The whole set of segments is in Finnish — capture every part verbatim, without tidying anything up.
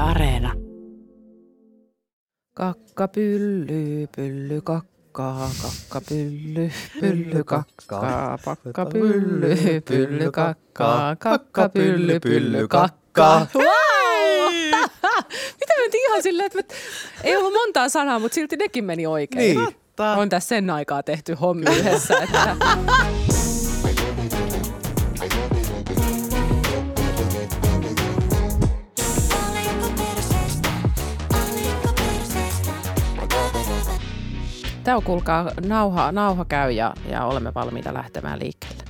Areena. Kakkapylly, pylly kakkaa, kakkapylly, pylly kakkaa, pakkapylly, pylly kakkaa, kakkapylly, pylly kakkaa. Wow! Mitä mentiin ihan silleen, että me... ei ollut montaa sanaa, mutta silti nekin meni oikein. Niin. On tässä sen aikaa tehty hommi yhdessä, että... Tämä on, kuulkaa, nauha, nauha käy ja, ja olemme valmiita lähtemään liikkeelle.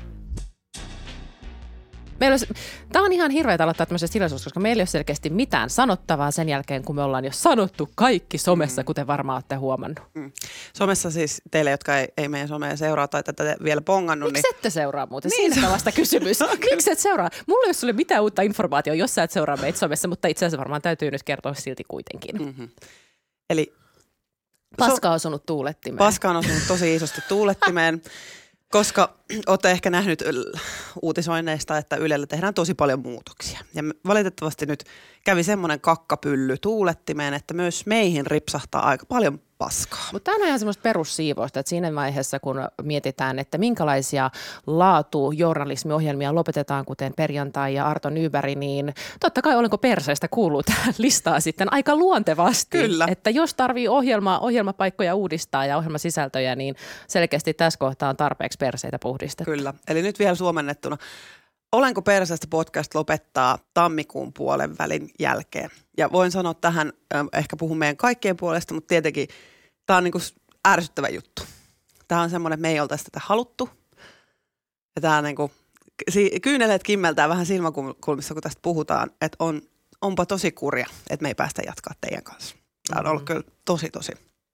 Meillä olisi, tämä on ihan hirveätä aloittaa tämmöisessä tilaisuudessa, koska meillä ei ole selkeästi mitään sanottavaa sen jälkeen, kun me ollaan jo sanottu kaikki somessa, mm. kuten varmaan olette huomannut. Mm. Somessa siis teille, jotka ei, ei meidän somea seuraa tai tätä vielä bongannut. Miksi niin... ette seuraa muuten? Niin, Siinä on vasta kysymys. Miksi et seuraa? Mulla ei ole sulle mitään uutta informaatiota, jos sä et seuraa meitä somessa, mutta itse asiassa varmaan täytyy nyt kertoa silti kuitenkin. Mm-hmm. Eli... Paska on osunut tuulettimeen. Paska on osunut tosi isosti tuulettimeen, koska olette ehkä nähnyt uutisoinneista, että Ylellä tehdään tosi paljon muutoksia. Ja valitettavasti nyt kävi semmoinen kakkapylly tuulettimeen, että myös meihin ripsahtaa aika paljon paskaa. Mutta tämä on ihan semmoista perussiivousta, että siinä vaiheessa, kun mietitään, että minkälaisia laatujournalismiohjelmia lopetetaan, kuten Perjantai ja Arto Nyberg, niin totta kai Olenko perseestä kuuluu tähän listaan sitten aika luontevasti. Kyllä. Että jos tarvii ohjelma, ohjelmapaikkoja uudistaa ja ohjelmasisältöjä, niin selkeästi tässä kohtaa on tarpeeksi perseitä puhdistettu. Kyllä. Eli nyt vielä suomennettuna. Olenko perseestä podcast lopettaa tammikuun puolen välin jälkeen. Ja voin sanoa tähän, ehkä puhun meidän kaikkien puolesta, mutta tietenkin tämä on niin kuin ärsyttävä juttu. Tämä on semmoinen, että me ei oltaisi tätä haluttu. Ja tämä niin kuin, kyyneleet kimmeltää vähän silmäkulmissa, kun tästä puhutaan, että on, onpa tosi kurja, että me ei päästä jatkaa teidän kanssa. Tämä on ollut kyllä tosi, tosi,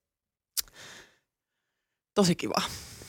tosi kivaa.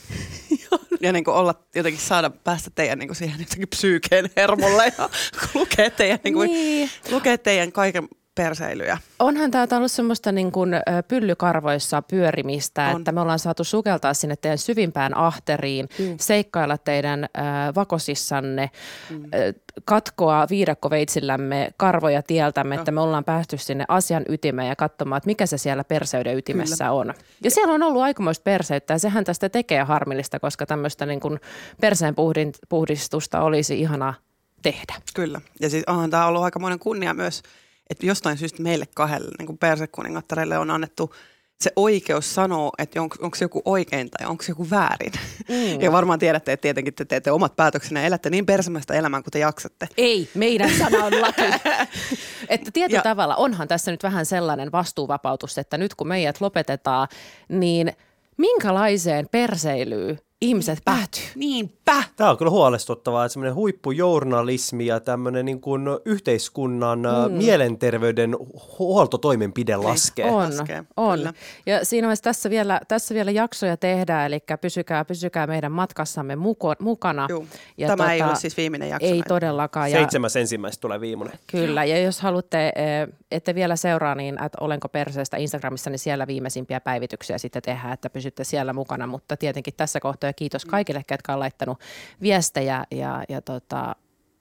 Ja niin kuin olla jotenkin saada päästä teidän niin kuin siihen jotenkin psyykeen hermolle ja lukea teidän, niin kuin, niin. lukea teidän kaiken perseilyjä. Onhan tämä ollut semmoista niin kuin pyllykarvoissa pyörimistä, on. Että me ollaan saatu sukeltaa sinne teidän syvimpään ahteriin, mm. seikkailla teidän äh, vakosissanne, mm. äh, katkoa viidakkoveitsillämme karvoja tieltämme, no. Että me ollaan päästy sinne asian ytimeen ja katsomaan, että mikä se siellä perseyden ytimessä Kyllä. on. Ja siellä on ollut aikamoista perseyttä ja sehän tästä tekee harmillista, koska tämmöistä niin kuin perseen puhdistusta olisi ihana tehdä. Kyllä. Ja siis onhan tämä ollut aikamoinen kunnia myös, että jostain syystä meille kahdelle niin kuin persekuningattareille on annettu se oikeus sanoa, että on, onko se joku oikein tai onko se joku väärin. Mm. Ja varmaan tiedätte, että tietenkin te teette omat päätöksenne ja elätte niin persemästä elämää kuin te jaksatte. Ei, meidän sana on laki. Että tietyllä ja, tavalla onhan tässä nyt vähän sellainen vastuuvapautus, että nyt kun meidät lopetetaan, niin minkälaiseen perseilyyn ihmiset päätyy? Niinpä. Tämä on kyllä huolestuttavaa, että semmoinen huippujournalismi ja tämmöinen niin kuin yhteiskunnan mm. mielenterveyden huoltotoimenpide laskee. On, laskee. on. Kyllä. Ja siinä vaiheessa tässä vielä, tässä vielä jaksoja tehdään, eli pysykää, pysykää meidän matkassamme muko, mukana. Juu. Ja Tämä tota, ei ole siis viimeinen jakso. Ei näin. todellakaan. Seitsemäs ensimmäistä tulee viimeinen. Kyllä, ja jos haluatte, ette vielä seuraa, niin että Olenko perseestä Instagramissa, niin siellä viimeisimpiä päivityksiä sitten tehdään, että pysytte siellä mukana, mutta tietenkin tässä kohtaa ja kiitos kaikille, ketkä on laittanut viestejä ja, ja tota,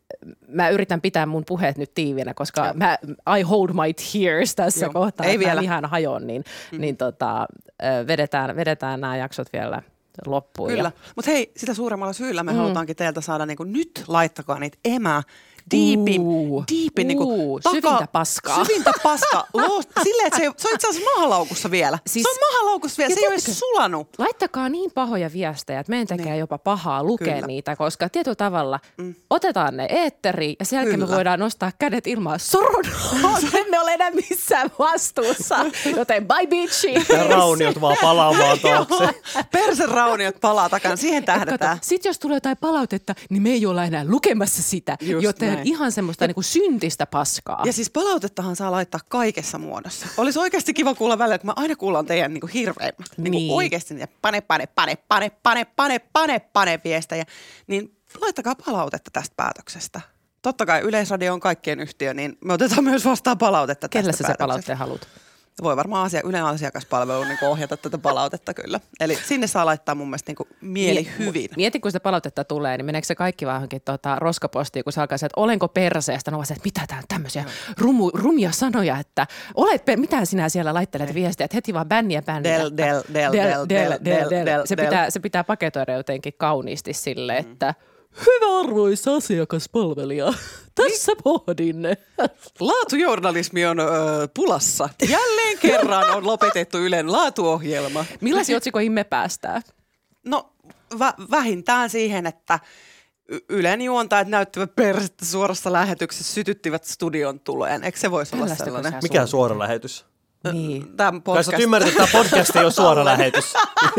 mä yritän pitää mun puheet nyt tiiviinä, koska mä, I hold my tears tässä Joo. kohtaa, ei että vielä. mä ihan hajon, niin, mm. niin tota, vedetään, vedetään nämä jaksot vielä loppuun. Kyllä, mutta hei, sitä suuremmalla syyllä me mm. halutaankin teiltä saada niin kuin, nyt laittakaa niitä emä, diipin, uh, diipin niin kuin, uh, taka, syvintä paskaa. Syvintä paskaa. Silleen, että se, ei, se on itse asiassa mahalaukussa vielä. Siis, se on mahalaukussa vielä, se ei ole edes sulanut. Laittakaa niin pahoja viestejä, että meidän tekee niin. jopa pahaa lukea Kyllä. niitä, koska tietyllä tavalla mm. otetaan ne eetteriin ja sen jälkeen Kyllä. me voidaan nostaa kädet ilmaan soron. Emme ole enää missään vastuussa, joten bye bitchi. Ja rauniot vaan palaamaan taakse. Perserauniot palaa takana, siihen tähdätään. Sitten jos tulee jotain palautetta, niin me ei olla enää lukemassa sitä, Just joten näin. ihan semmoista niinku syntistä paskaa. Ja siis palautettahan saa laittaa kaikessa muodossa. Olisi oikeasti kiva kuulla välillä, kun mä aina kuullaan teidän niinku hirveimmät. Niin. Niinku oikeasti niitä pane, pane, pane, pane, pane, pane, pane, pane viestejä. Niin laittakaa palautetta tästä päätöksestä. Totta kai Yleisradio on kaikkien yhtiö, niin me otetaan myös vastaan palautetta tästä Kelle sä päätöksestä. se palautteen haluat? Voi varmaan asia, Ylen asiakaspalvelu niin ohjata tätä palautetta kyllä. Eli sinne saa laittaa mun mielestä niin mieli Miet, hyvin. Mieti, kun sitä palautetta tulee, niin meneekö se kaikki vaan johonkin tota, roskapostiin, kun se alkaa se, että olenko perseestä? No vaan se, että mitä tää on tämmöisiä rumu, rumia sanoja, että olet, mitä sinä siellä laittelet viestiä, että heti vaan bänniä bänniä. Del, del, del, del, del, del, del, del. Se pitää, se pitää paketoida jotenkin kauniisti sille, että hyvä arvoisa asiakaspalvelija, tässä pohdin. Laatujournalismi on ö, pulassa. Jälleen kerran on lopetettu Ylen laatuohjelma. Millaisia otsikoihin me päästään? No vä- vähintään siihen, että y- Ylen juontajat näyttävät persettä suorassa lähetyksessä, sytyttivät studion tuleen. Eikö se voisi olla Tällaista, sellainen? Mikä suora lähetys? Niin. Tämä Kai sä podcast. ymmärrät, että tämä podcast ei ole suora lähetys.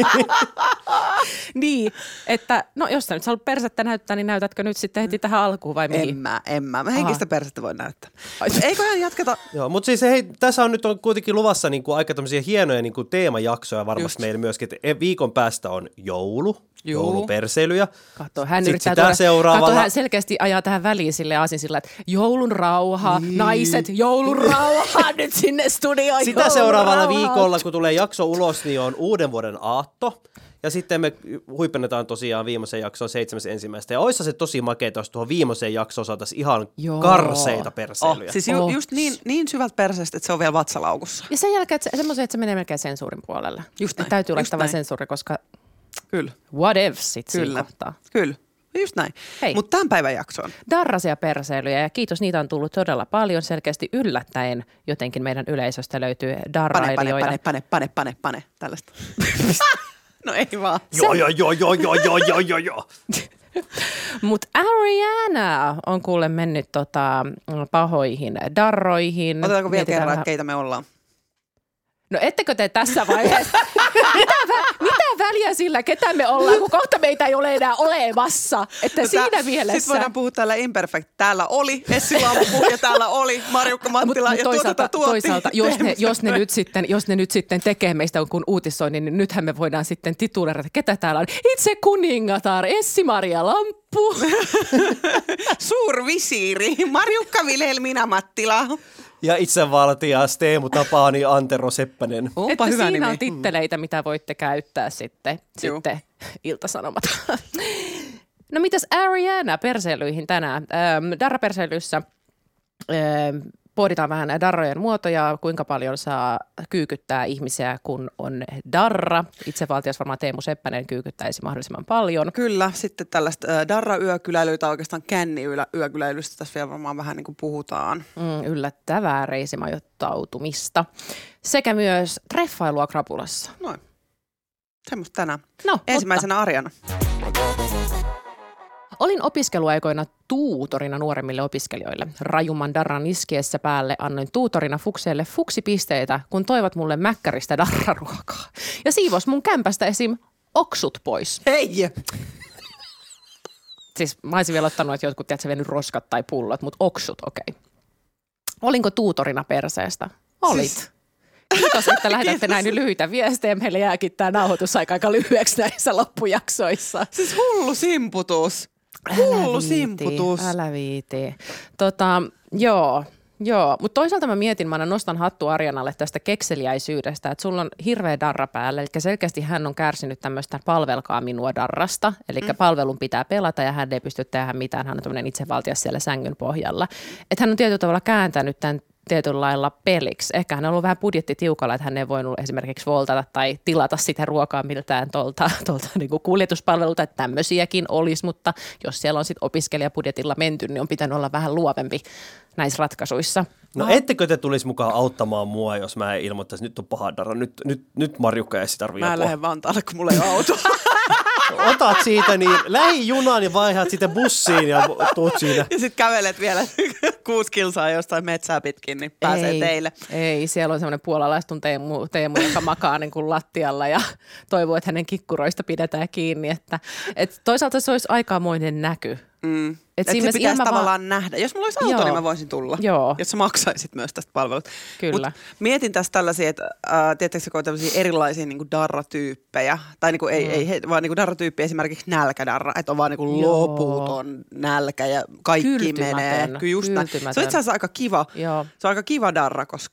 Niin, että no jos sä nyt haluat persettä näyttää, niin näytätkö nyt sitten heti tähän alkuun vai mihin? En mä, en mä. Mä henkistä persettä voi näyttää. Ai. Eiköhän jatketa. Joo, mutta siis hei, tässä on nyt on kuitenkin luvassa niinku aika tämmöisiä hienoja niinku teemajaksoja varmasti Just. meillä myöskin. Et viikon päästä on joulu, Juu. jouluperseilyjä. Kato, hän Sit yrittää sitä tuoda, seuraavalla- kato, hän selkeästi ajaa tähän väliin sille asin sillä, että joulun rauha, niin. naiset, joulun rauha nyt sinne studioon. Sitä joulun seuraavalla rauha. viikolla, kun tulee jakso ulos, niin on uuden vuoden aatto. Ja sitten me huipennetaan tosiaan viimeisen jakson seitsemäs ensimmäistä. Ja oissa se tosi makeeta, jos tuohon viimeiseen jaksoon saataisiin ihan Joo. karseita Oh, perseilyjä. siis ju- Oh. just niin, niin syvältä perseestä, että se on vielä vatsalaukussa. Ja sen jälkeen että se, semmoisen, että se menee melkein sensuurin puolelle. Just näin, Että täytyy just laittaa vain näin. sensuuri, koska Kyllä, what if sit siinä kyllä, kohtaa. kyllä. Just näin. Hei. Mutta tämän päivän jaksoon. Darrasia perseilyjä ja kiitos, niitä on tullut todella paljon. Selkeästi yllättäen jotenkin meidän yleisöstä löytyy Pane, pane, darrailijoita. pane, pane, pane, pane, pane. Tällaista. No ei vaan. Joo, joo, joo, joo, joo, joo, joo, joo, joo. Mutta Ariana on kuule mennyt tota, pahoihin darroihin. Otetaanko vielä Mietitään kerran, vähän- että keitä me ollaan? No ettekö te tässä vaiheessa? mitä, vä- mitä väliä sillä, ketä me ollaan, kun kohta meitä ei ole enää olemassa. Että siinä mielessä. Sitten voidaan puhua täällä imperfect. Täällä oli Essi Lamppu ja täällä oli Marjukka Mattila Mut ja toisaalta, tuota tuotti. toisaalta jos, ne, jos, ne nyt sitten, jos ne nyt sitten tekee meistä kun uutisoinnin, niin nythän me voidaan sitten tituleerata, ketä täällä on. Itse kuningatar, Essi-Maria Lamppu. Suurvisiiri, Marjukka Vilhelmina Mattila. Ja itsevaltias Teemu Tapaani Antero Seppänen. Onpa Että hyvä siinä nimi. on titteleitä, mitä voitte käyttää sitten, Juu. sitten Ilta-Sanomat. No mitäs Ariana perseilyihin tänään? Ähm, Darra-perseilyssä ähm, pohditaan vähän darrojen muotoja, kuinka paljon saa kyykyttää ihmisiä, kun on darra. Itsevaltias varmaan Teemu Seppänen kyykyttäisi mahdollisimman paljon. Kyllä, sitten tällaista äh, darra-yökyläilyä, oikeastaan känni-yökyläilystä tässä vielä varmaan vähän niin kuin puhutaan. Mm, yllättävää reisimajoittautumista. Sekä myös treffailua krapulassa. Noin. Semmoista tänään. No, Ensimmäisenä Ariana. Olin opiskeluaikoina tuutorina nuoremmille opiskelijoille. Rajumman darran iskiessä päälle annoin tuutorina fukseille fuksipisteitä, kun toivat mulle mäkkäristä darraruokaa. Ja siivos mun kämpästä esim. Oksut pois. Hei! Siis mä olisin vielä ottanut, että jotkut tiedät, venyt roskat tai pullot, mutta oksut, okei. Okay. Olinko tuutorina perseestä? Olit. Siis- Kiitos, että lähetätte Kiitos. näin lyhyitä viestejä. Meille jääkin tämä nauhoitusaika aika lyhyeksi näissä loppujaksoissa. Siis hullu simputus. Hullu simputus. Älä viiti. Tota, joo, joo. Mutta toisaalta mä mietin, mä aina nostan hattu Arianalle tästä kekseliäisyydestä, että sulla on hirveä darra päällä, eli selkeästi hän on kärsinyt tämmöistä palvelkaa minua darrasta, eli mm. palvelun pitää pelata ja hän ei pysty tehdä mitään, hän on tämmöinen itsevaltias siellä sängyn pohjalla. Että hän on tietyllä tavalla kääntänyt tämän tietyllä lailla peliksi. Ehkä hän on ollut vähän budjetti tiukalla, että hän ei voinut esimerkiksi voltata tai tilata sitä ruokaa miltään tuolta, tuolta niin kuin kuljetuspalvelulta, että tämmöisiäkin olisi, mutta jos siellä on sitten opiskelijabudjetilla menty, niin on pitänyt olla vähän luovempi näissä ratkaisuissa. No ettekö te tulisi mukaan auttamaan mua, jos mä ilmoittaisin, että nyt on paha darra, nyt, nyt, nyt Marjukka ja Essi tarvii Mä en apua. lähde Vantaalle, kun mulla ei ole auto. Otat siitä niin lähijunaan ja vaihdat sitten bussiin ja tuut siinä. Ja sitten kävelet vielä kuusi kilsaa jostain metsää pitkin, niin pääsee ei, teille. Ei, siellä on semmoinen puolalaistun Teemu, Teemu joka makaa niin kuin lattialla ja toivoo, että hänen kikkuroista pidetään kiinni. Että, et toisaalta se olisi aikamoinen näky. Mm. Et Että siinä se pitäisi ilman tavallaan vaan nähdä. Jos mulla olisi auto, Joo. niin mä voisin tulla. Joo. Jos sä maksaisit myös tästä palvelusta. Kyllä. Mut mietin tässä tällaisia, että äh, tiedättekö, kun on tämmöisiä erilaisia niin kuin darratyyppejä. Tai niin kuin, ei, Mm. ei, he, vaan niin kuin darratyyppi esimerkiksi nälkädarra. Että on vaan niin kuin Joo. loputon nälkä ja kaikki Kyltymätön. menee. Kyllä just näin. Se on Kyltymätön. itse asiassa aika kiva. Joo. Se on aika kiva darra, koska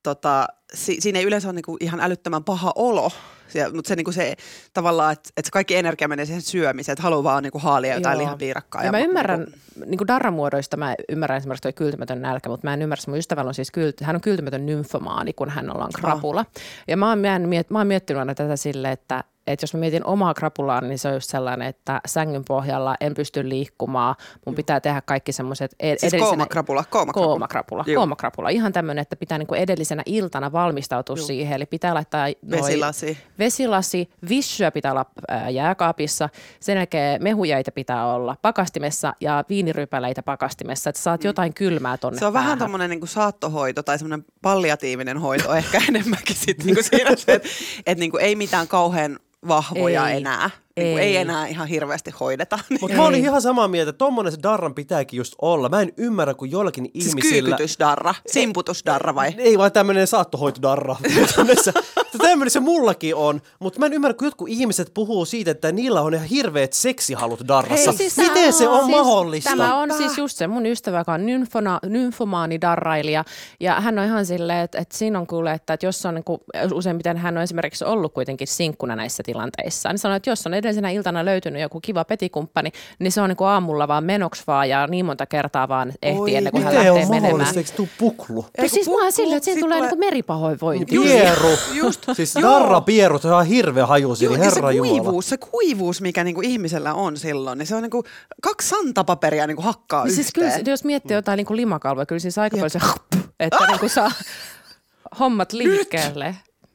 tota, si, siinä ei yleensä ole niinku ihan älyttömän paha olo. Mutta se, niinku se tavallaan, että et se kaikki energia menee siihen syömiseen, että haluaa vaan niinku haalia jotain lihapiirakkaa. Ja, ja mä ymmärrän, niinku, niinku darramuodoista mä ymmärrän esimerkiksi toi kyltymätön nälkä, mutta mä en ymmärrä, että mun ystävällä on siis kylty, hän on kyltymätön nymfomaani, kun hän ollaan krapula. Oh. Ja mä oon, mä, miet, mä oon miettinyt aina tätä silleen, että että jos mä mietin omaa krapulaa, niin se on just sellainen, että sängyn pohjalla en pysty liikkumaan. Mun pitää tehdä kaikki semmoiset edellisenä... Siis koomakrapula, koomakrapula. Koomakrapula, koomakrapula. Ihan tämmöinen, että pitää niinku edellisenä iltana valmistautua Juh. siihen. Eli pitää laittaa... Noi, vesilasi. Vesilasi, vissyä pitää olla ää, jääkaapissa. Sen jälkeen mehujäitä pitää olla pakastimessa ja viinirypäleitä pakastimessa, että saat mm. jotain kylmää tonne Se on päähän. vähän tommoinen niinku saattohoito tai semmoinen palliatiivinen hoito ehkä enemmänkin sit niinku siinä, että et niinku ei mitään kauhean vahvoja ei, enää. Ei. Niin ei enää ihan hirveästi hoideta. Mutta mä olin ihan samaa mieltä, että tommonen se darran pitääkin just olla. Mä en ymmärrä, kun jollakin siis ihmisillä... Siis kyykytysdarra, simputusdarra vai? Ei vaan tämmönen saattohoitodarra. Tämmöinen se mullakin on, mutta mä en ymmärrä, kun jotkut ihmiset puhuu siitä, että niillä on ihan hirveät seksihalut darrassa. Hei, siis miten se on siis, mahdollista? Tämä on siis just se mun ystävä, joka on nymfona, nymfomaani darrailija. Ja hän on ihan silleen, että, että siinä on kuule, että, että jos on niin kuin, useimmiten hän on esimerkiksi ollut kuitenkin sinkkuna näissä tilanteissa, niin sanoo, että jos on edellisenä iltana löytynyt joku kiva petikumppani, niin se on niin kuin aamulla vaan menoksi vaan ja niin monta kertaa vaan ehtii Oi, ennen kuin hän lähtee menemään. Miten on mahdollista? Eikö tuu puklu? Ja siis mä oon silleen, että siinä tulee, tulee... niin kuin meripahoinvointi. Pieru. Just. Siis darra pieru, se on hirveä haju siinä, herra se jumala. kuivuus, se kuivuus, mikä niinku ihmisellä on silloin, niin se on niinku kaksi santapaperia niinku hakkaa niin yhteen. Siis kyllä, jos miettii jotain niinku limakalvoja, kyllä siis aika paljon se, että ah! niinku saa hommat liikkeelle.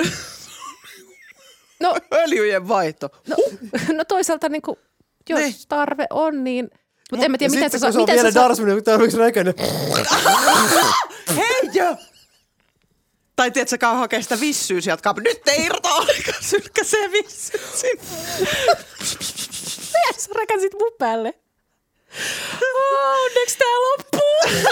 No, öljyjen vaihto. No, no toisaalta niinku, jos ne. tarve on, niin... Mutta en mä tiedä, miten sä saa... Sitten kun se on vielä darsminen, kun tämä on näköinen. Hei jo! Tai tiedätkö, kauan hakee sitä vissyä sieltä kaapista. Nyt ei irtoa aikaa, sylkäsee vissyä sinne. Sä räkäsit mun päälle. Oh, onneksi tää loppuu.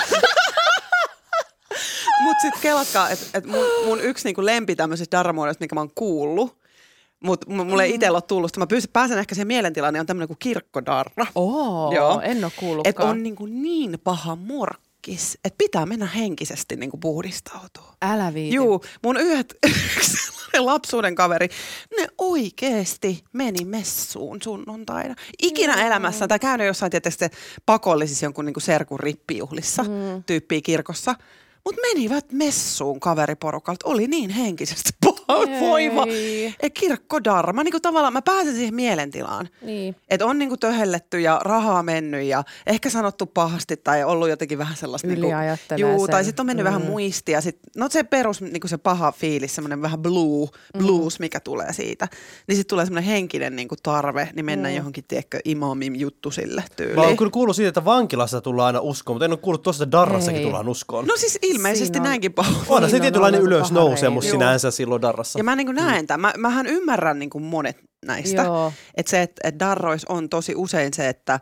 Mut sit kelatkaa, että et mun, mun yksi niinku lempi tämmöisistä darramuodoista, mikä mä oon kuullut, mutta mulle ei itsellä ole tullut. Mä pyysin, pääsen ehkä siihen mielentilaan, niin on tämmöinen kuin kirkkodarra. Oo, Joo. en ole kuullutkaan. Että on niinku niin paha morkkis, että pitää mennä henkisesti niinku puhdistautua. Älä viiti. Juu, mun yhdet lapsuuden kaveri, ne oikeesti meni messuun sunnuntaina. Ikinä mm. elämässään, tai käynyt jossain tietysti pakollisissa jonkun niinku serkun rippijuhlissa mm. tyyppiä kirkossa. Mutta menivät messuun kaveriporukalta. Oli niin henkisesti voiva. Kirkkodarra. Mä niinku tavallaan, mä pääsen siihen mielentilaan. Niin. Että on niinku töhelletty ja rahaa mennyt ja ehkä sanottu pahasti tai ollut jotenkin vähän sellaista. Yliajattelee niinku, juu, sen. tai sitten on mennyt mm. vähän muistia. Sit, no se perus, niinku se paha fiilis, semmoinen vähän blue, blues, mm. mikä tulee siitä. Niin sitten tulee semmoinen henkinen niinku tarve, niin mennään mm. johonkin, tiedätkö, imamin juttu sille tyyliin. Mä oon kyllä kuullut siitä, että vankilassa tullaan aina uskoon, mutta en ole kuullut tuosta, että darrassakin tullaan uskoon. No siis ilmeisesti on, näinkin pahoin. On se tietynlainen ylösnousemus sinänsä silloin darrassa. Ja mä niin kuin näen tämän. Mä, mähän ymmärrän niin kuin monet näistä. Että se, että et darrois on tosi usein se, että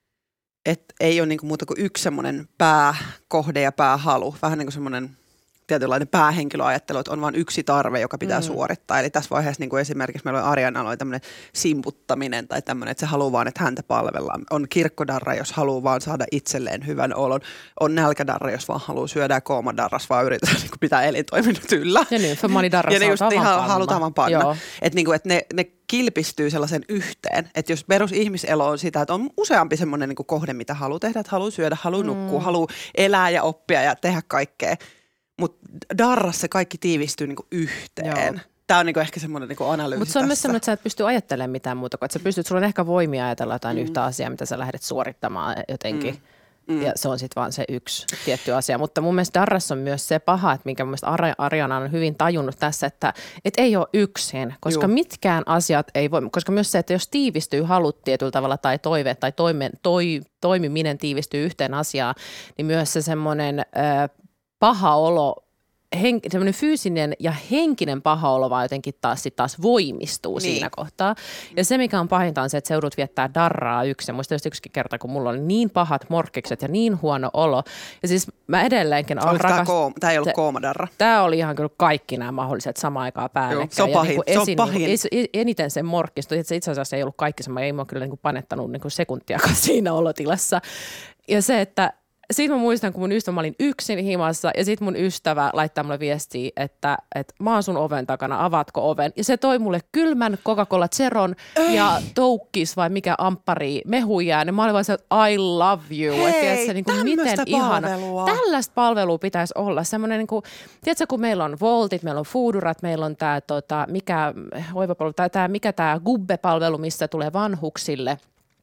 et ei ole niin kuin muuta kuin yksi semmoinen pääkohde ja päähalu. Vähän niin kuin semmoinen tietynlainen päähenkilöajattelu, että on vain yksi tarve, joka pitää mm. suorittaa. Eli tässä vaiheessa niin kuin esimerkiksi meillä on Arianalla oli tämmöinen simputtaminen tai tämmöinen, että se haluaa vaan, että häntä palvellaan. On kirkkodarra, jos haluaa vaan saada itselleen hyvän olon. On nälkädarra, jos vaan haluaa syödä ja koomadarras, vaan yritetään niin kuin pitää elintoiminnot yllä. Ja niin, femanidarras ja ne just ihan halutaan vaan panna. Että niin kuin, että ne, ne kilpistyy sellaisen yhteen, että jos perusihmiselo on sitä, että on useampi semmoinen niin kuin kohde, mitä haluaa tehdä, että haluaa syödä, haluaa nukkua, mm. haluaa elää ja oppia ja tehdä kaikkea. Mutta darrassa kaikki tiivistyy niinku yhteen. Joo. Tämä on niinku ehkä semmoinen niinku analyysi. Mutta se on myös semmoinen, että sä et pysty ajattelemaan mitään muuta kuin, että sä pystyt, sulla on ehkä voimia ajatella jotain mm. yhtä asiaa, mitä sä lähdet suorittamaan jotenkin. Mm. Mm. Ja se on sitten vaan se yksi tietty asia. Mutta mun mielestä darrassa on myös se paha, että minkä mun mielestä Ariana on hyvin tajunnut tässä, että et ei ole yksin, koska Juh. mitkään asiat ei voi, koska myös se, että jos tiivistyy halut tietyllä tavalla tai toive tai toime, toi, toimiminen tiivistyy yhteen asiaan, niin myös se semmoinen Äh, paha olo, hen, semmoinen fyysinen ja henkinen paha olo vaan jotenkin taas, sit taas voimistuu niin. siinä kohtaa. Ja se, mikä on pahinta, on se, että sä joudut viettää darraa yksin. Muista just yksikin kerta, kun mulla oli niin pahat morkkikset ja niin huono olo. Ja siis mä edelleenkin rakastan. Koom- tämä ei ollut koomadarra. Tämä oli ihan kyllä kaikki nämä mahdolliset samaan aikaan päällekkäin. Se on pahin. Niin se on esin, pahin. Niin eniten sen morkkistui. Itse asiassa ei ollut kaikki sama. Ei mua kyllä niin kuin panettanut niin kuin sekuntiakaan siinä olotilassa. Ja se, että sit mä muistan, kun mun ystävä, mä olin yksin himassa ja sit mun ystävä laittaa mulle viestiä, että, että mä oon sun oven takana, avaatko oven? Ja se toi mulle kylmän Coca-Cola Zeron Ei. ja toukkis vai mikä amppari mehujään. Ja mä olin vaan se, I love you. Hei, et tiedätkö, niin kuin, miten ihana. Tällaista palvelua pitäisi olla. Semmoinen, niin kuin, tiedätkö, kun meillä on Voltit, meillä on Foodurat, meillä on tää, tota, mikä, hoivapalvelu, tai tää, mikä tää Gubbe-palvelu, missä tulee vanhuksille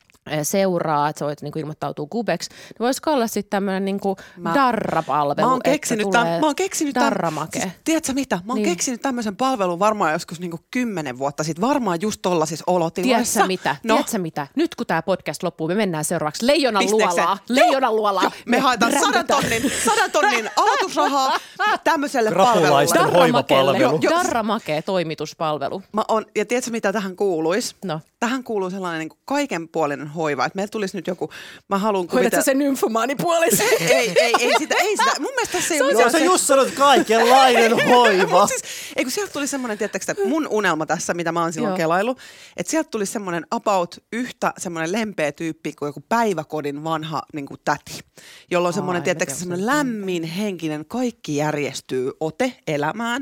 seuraa, että se voit niinku ilmoittautua Gubeksi, niin voisiko olla sitten tämmöinen niinku darra-palvelu, mä oon keksinyt että tämän, mä oon keksinyt darramake. Siis, tiedätkö mitä? Mä oon niin. keksinyt tämmöisen palvelun varmaan joskus niinku kymmenen vuotta sitten, varmaan just tollaisissa olotiloissa. Tiedätkö mitä? No. Tiedätkö mitä? Nyt kun tämä podcast loppuu, me mennään seuraavaksi Leijonan Pisteekö luolaa. Leijonan luolaa. Me, me haetaan sadan tonnin, sadan tonnin aloitusrahaa tämmöiselle Krapulaisten palvelulle. hoivapalvelu. Darramake toimituspalvelu. Mä on, ja tiedätkö mitä tähän kuuluisi? No. Tähän kuuluu sellainen niin kuin kaikenpuolinen hoiva, että meillä tulisi nyt joku, mä haluan kuvitella. Hoidatko se nymfomaanipuolisi? ei, ei, ei sitä, ei sitä. Mun mielestä se ei ole mitään. Sä just sanot kaikenlainen hoiva. Siis, ei kun sieltä tuli semmoinen, tiedättekö, että mun unelma tässä, mitä mä oon silloin Joo. kelaillut, että sieltä tuli semmoinen about yhtä semmoinen lempeä tyyppi kuin joku päiväkodin vanha niin kuin täti, jolla on semmoinen, tiedättekö, semmoinen lämmin henkinen, kaikki järjestyy ote elämään.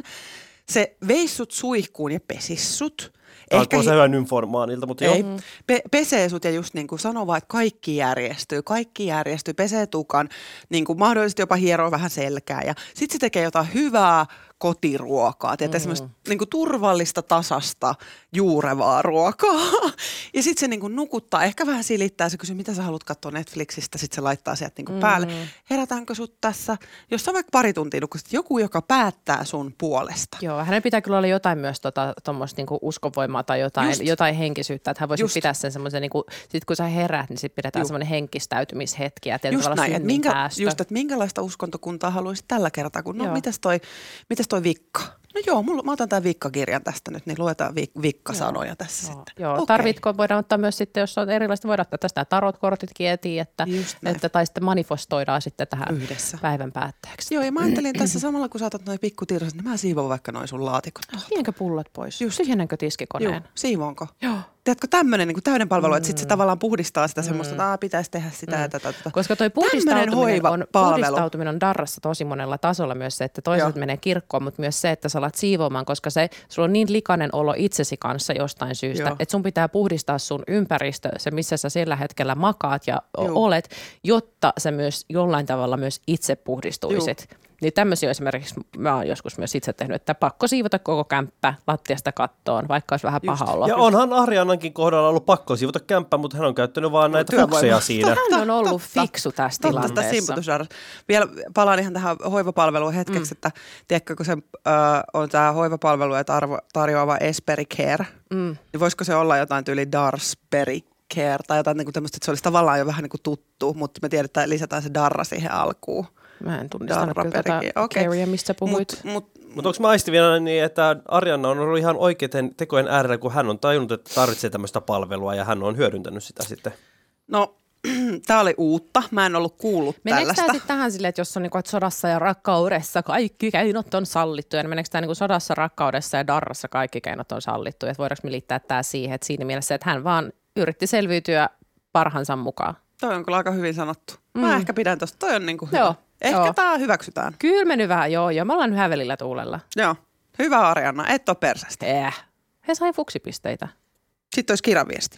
Se veissut suihkuun ja pesissut. Alkoi se hyvän nymformaanilta, mutta ei. joo. Pe- pesee sut ja just niin kuin sanoo vaan, että kaikki järjestyy, kaikki järjestyy, pesee tukan, niin kuin mahdollisesti jopa hieroo vähän selkää ja sit se tekee jotain hyvää kotiruokaa, tiedätkö, mm. semmoista niin kuin turvallista, tasasta, juurevaa ruokaa. Ja sitten se niin kuin nukuttaa, ehkä vähän silittää, se kysyy, mitä sä haluat katsoa Netflixistä, sitten se laittaa sieltä niin kuin mm. päälle. Herätäänkö sut tässä? Jos sä vaikka pari tuntia nukusit, joku, joka päättää sun puolesta. Joo, hänen pitää kyllä olla jotain myös tuommoista tota, niinku uskonvoimaa tai jotain, jotain henkisyyttä, että hän voisi pitää sen semmoisen, niinku, sit kun sä herät, niin sitten pidetään semmoinen henkistäytymishetki ja tietyllä tavalla synnin minkä, päästö. Just, että minkälaista uskontokuntaa haluaisit tällä kertaa, kun no mitäs toi, mitäs toi vikka? No joo, mulla, mä otan tämän vikkakirjan tästä nyt, niin luetaan vik, vikkasanoja joo. tässä joo. sitten. Joo, okay. Tarvitko, voidaan ottaa myös sitten, jos on erilaista, voidaan ottaa tästä tarotkortitkin etiin, että, että tai sitten manifestoidaan sitten tähän Yhdessä. päivän päätteeksi. Joo, ja mä ajattelin tässä samalla, kun sä otat noin pikkutiirot, niin mä siivoan vaikka noin sun laatikon. Viinkö pullot pois? Just. Tyhjennänkö tiskikoneen? Joo, siivoonko? Joo. Tiedätkö, tämmöinen niin täyden palvelu, mm. että sitten se tavallaan puhdistaa sitä semmoista, että mm. pitäisi tehdä sitä mm. ja tätä, tätä. Koska toi puhdistautuminen on, puhdistautuminen on darrassa tosi monella tasolla myös se, että toisaalta menee kirkkoon, mutta myös se, että sä alat siivoamaan, koska se, sulla on niin likainen olo itsesi kanssa jostain syystä, Joo. että sun pitää puhdistaa sun ympäristö, se missä sä sillä hetkellä makaat ja Joo. olet, jotta sä myös jollain tavalla myös itse puhdistuisit. Joo. Niin tämmöisiä esimerkiksi mä oon joskus myös itse tehnyt, että pakko siivota koko kämppä lattiasta kattoon, vaikka olisi vähän paha olo. Ja onhan Arianankin kohdalla ollut pakko siivota kämppä, mutta hän on käyttänyt vaan näitä fukseja siinä. Hän on ollut totta, fiksu tässä totta, tilanteessa. Vielä palaan ihan tähän hoivapalveluun hetkeksi, mm. että tiedätkö, kun se äh, on tämä hoivapalvelu ja tarvo, tarjoava Esperi Care, mm. niin voisiko se olla jotain tyyli Darsperi Care tai jotain niin kuin tämmöistä, että se olisi tavallaan jo vähän niin kuin tuttu, mutta me tiedetään, että lisätään se darra siihen alkuun. Mä en tunnistanut kyllä tätä okay. Careä, mistä puhuit. Mutta mut, mut onko mä aisti vielä niin, että Arianna on ollut ihan oikeiden tekojen äärellä, kun hän on tajunnut, että tarvitsee tämmöistä palvelua ja hän on hyödyntänyt sitä sitten? No, tämä oli uutta. Mä en ollut kuullut meneekö tällaista. Meneekö tämä sitten tähän silleen, että jos on niinku, että sodassa ja rakkaudessa kaikki keinot on sallittuja, niin meneekö tämä niinku sodassa, rakkaudessa ja darrassa kaikki keinot on sallittuja? Että voidaanko me liittää tämä siihen, että siinä mielessä, että hän vaan yritti selviytyä parhaansa mukaan? Toi on kyllä aika hyvin sanottu. Mä mm. ehkä pidän tosta. Toi on niinku hyvä. Joo. Ehkä joo. tää hyväksytään. Kylmeny vähän, joo, joo. Me ollaan hyvävelillä tuulella. Joo. Hyvä Arianna, et ole persästä. Eh. He sai fuksipisteitä. Sitten olisi kiraviesti.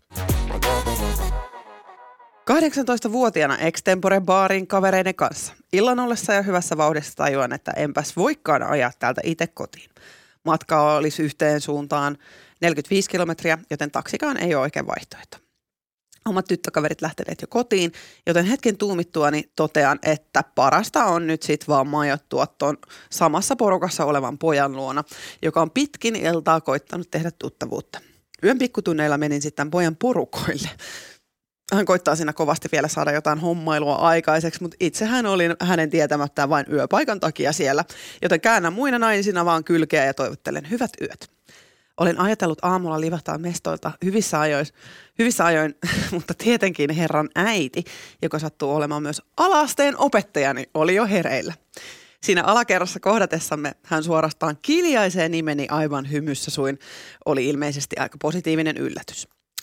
kahdeksantoistavuotiaana extempore-baariin kavereiden kanssa. Illan ollessa ja hyvässä vauhdissa tajuan, että enpäs voikaan ajaa täältä itse kotiin. Matka olisi yhteen suuntaan neljäkymmentäviisi kilometriä, joten taksikaan ei ole oikein vaihtoehto. Omat tyttökaverit lähteneet jo kotiin, joten hetken tuumittuani totean, että parasta on nyt sit vaan majoittua tuon samassa porukassa olevan pojan luona, joka on pitkin iltaa koittanut tehdä tuttavuutta. Yön pikkutunneilla menin sitten pojan porukoille. Hän koittaa siinä kovasti vielä saada jotain hommailua aikaiseksi, mutta itsehän olin hänen tietämättään vain yöpaikan takia siellä, joten käännän muina naisina vaan kylkeä ja toivottelen hyvät yöt. Olen ajatellut aamulla livahtaa mestoilta hyvissä ajoin, hyvissä ajoin, mutta tietenkin herran äiti, joka sattuu olemaan myös ala-asteen opettajani, oli jo hereillä. Siinä alakerrassa kohdatessamme hän suorastaan kiljaisee nimeni aivan hymyssä suin, oli ilmeisesti aika positiivinen yllätys.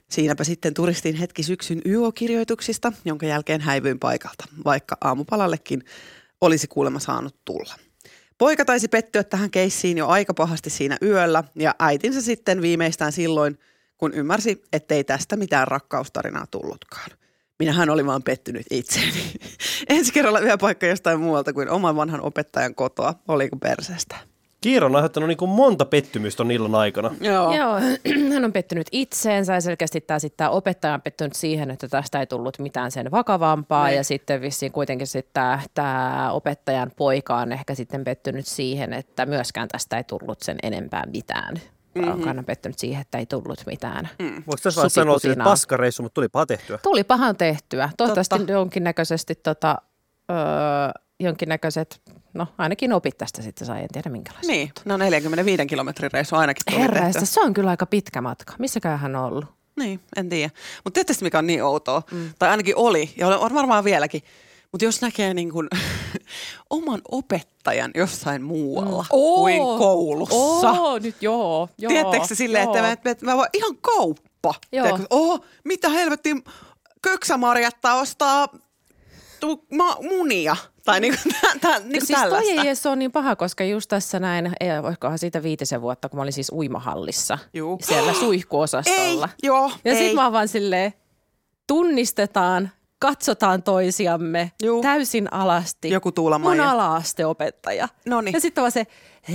Siinäpä sitten turistin hetki syksyn Y O-kirjoituksista, jonka jälkeen häivyin paikalta, vaikka aamupalallekin olisi kuulemma saanut tulla. Poika taisi pettyä tähän keissiin jo aika pahasti siinä yöllä ja äitinsä sitten viimeistään silloin, kun ymmärsi, ettei tästä mitään rakkaustarinaa tullutkaan. Minähän olin vaan pettynyt itseeni. Ensi kerralla yöpaikka jostain muualta kuin oman vanhan opettajan kotoa, oliko perseestä. Kiira on aiheuttanut niin kuin monta pettymystä on illan aikana. Joo. Joo, hän on pettynyt itseensä ja selkeästi tämä, sit, tämä opettaja on pettynyt siihen, että tästä ei tullut mitään sen vakavampaa. Näin. Ja sitten vissiin kuitenkin sitten tämä, tämä opettajan poika on ehkä sitten pettynyt siihen, että myöskään tästä ei tullut sen enempää mitään. Mm-hmm. On pettynyt siihen, että ei tullut mitään. Mm. Voiko tässä vaiheessa sanoa sille paskareissu, mutta tuli paha tehtyä? Tuli pahan tehtyä. Toivottavasti Totta. jonkinnäköisesti tota, öö, jonkinnäköiset, no ainakin opit tästä sitten sai, en tiedä minkälaista. Niin, no neljäkymmentäviisi kilometrin reissu ainakin tuli Herraista, tehtyä. Se on kyllä aika pitkä matka. Missäkään hän on ollut? Niin, en tiedä. Mutta tietysti mikä on niin outoa, mm. tai ainakin oli, ja on varmaan vieläkin, mutta jos näkee niin kuin oman opettajan jossain muualla mm. oh, kuin koulussa. Oo, nyt joo. joo Tiedättekö se silleen, että mä, että mä voin ihan kauppa. Oh, mitä helvettiin köksämarjatta ostaa tu, ma, munia. Tai niinku, tä, tä, niinku siis tällaista. Toi ei edes ole niin paha, koska just tässä näin, voikohan siitä viitisen vuotta, kun mä olin siis uimahallissa. Juu. Siellä suihkuosastolla. Ei, joo, ja ei. sit mä oon vaan silleen, tunnistetaan, katsotaan toisiamme Juu. täysin alasti. Joku Tuula-Maija. Mun ala-asteopettaja. Noniin. Ja sitten vaan se,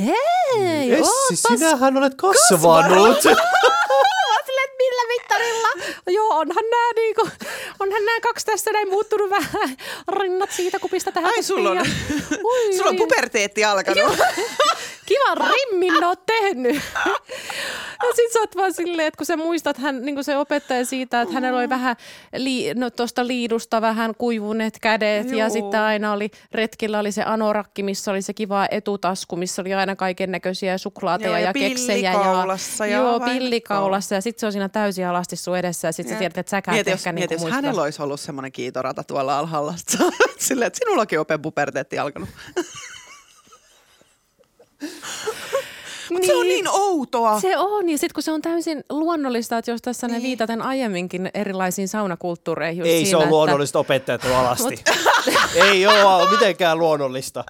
hei, Essi, sinähän olet kasvanut. Silleen, että millä mittarilla? Joo, onhan nämä niinku, onhan nämä kaksi tässä näin muuttunut vähän. Rinnat siitä kupista tähän. Ai, sulla on, ja... Ui, sulla on puberteetti alkanut. Kiva rimmin oot tehnyt. Ja sit sä oot vaan silleen, että kun sä muistat hän, niin se opettaja siitä, että hänellä oli vähän li, no, tuosta liidusta vähän kuivuneet kädet. Juu. Ja sitten aina oli, retkillä oli se anorakki, missä oli se kiva etutasku, missä oli aina kaiken näköisiä suklaateja ja, ja keksejä. Pillikaulassa. Ja, joo, pillikaulassa. Ja sit se on siinä täysin alasti sun edessä ja sit sä tiedät, että säkään mieti, ehkä jos, niin jos hänellä olisi ollut semmoinen kiitorata tuolla alhaalla. Silleen, että sinullakin on puberteetti alkanut. Mutta niin, se on niin outoa. Se on, ja sitten kun se on täysin luonnollista, että jos tässä niin. viitaten aiemminkin erilaisiin saunakulttuureihin. Ei siinä, se ole että... luonnollista opettajat on alasti. Ei ole mitenkään luonnollista.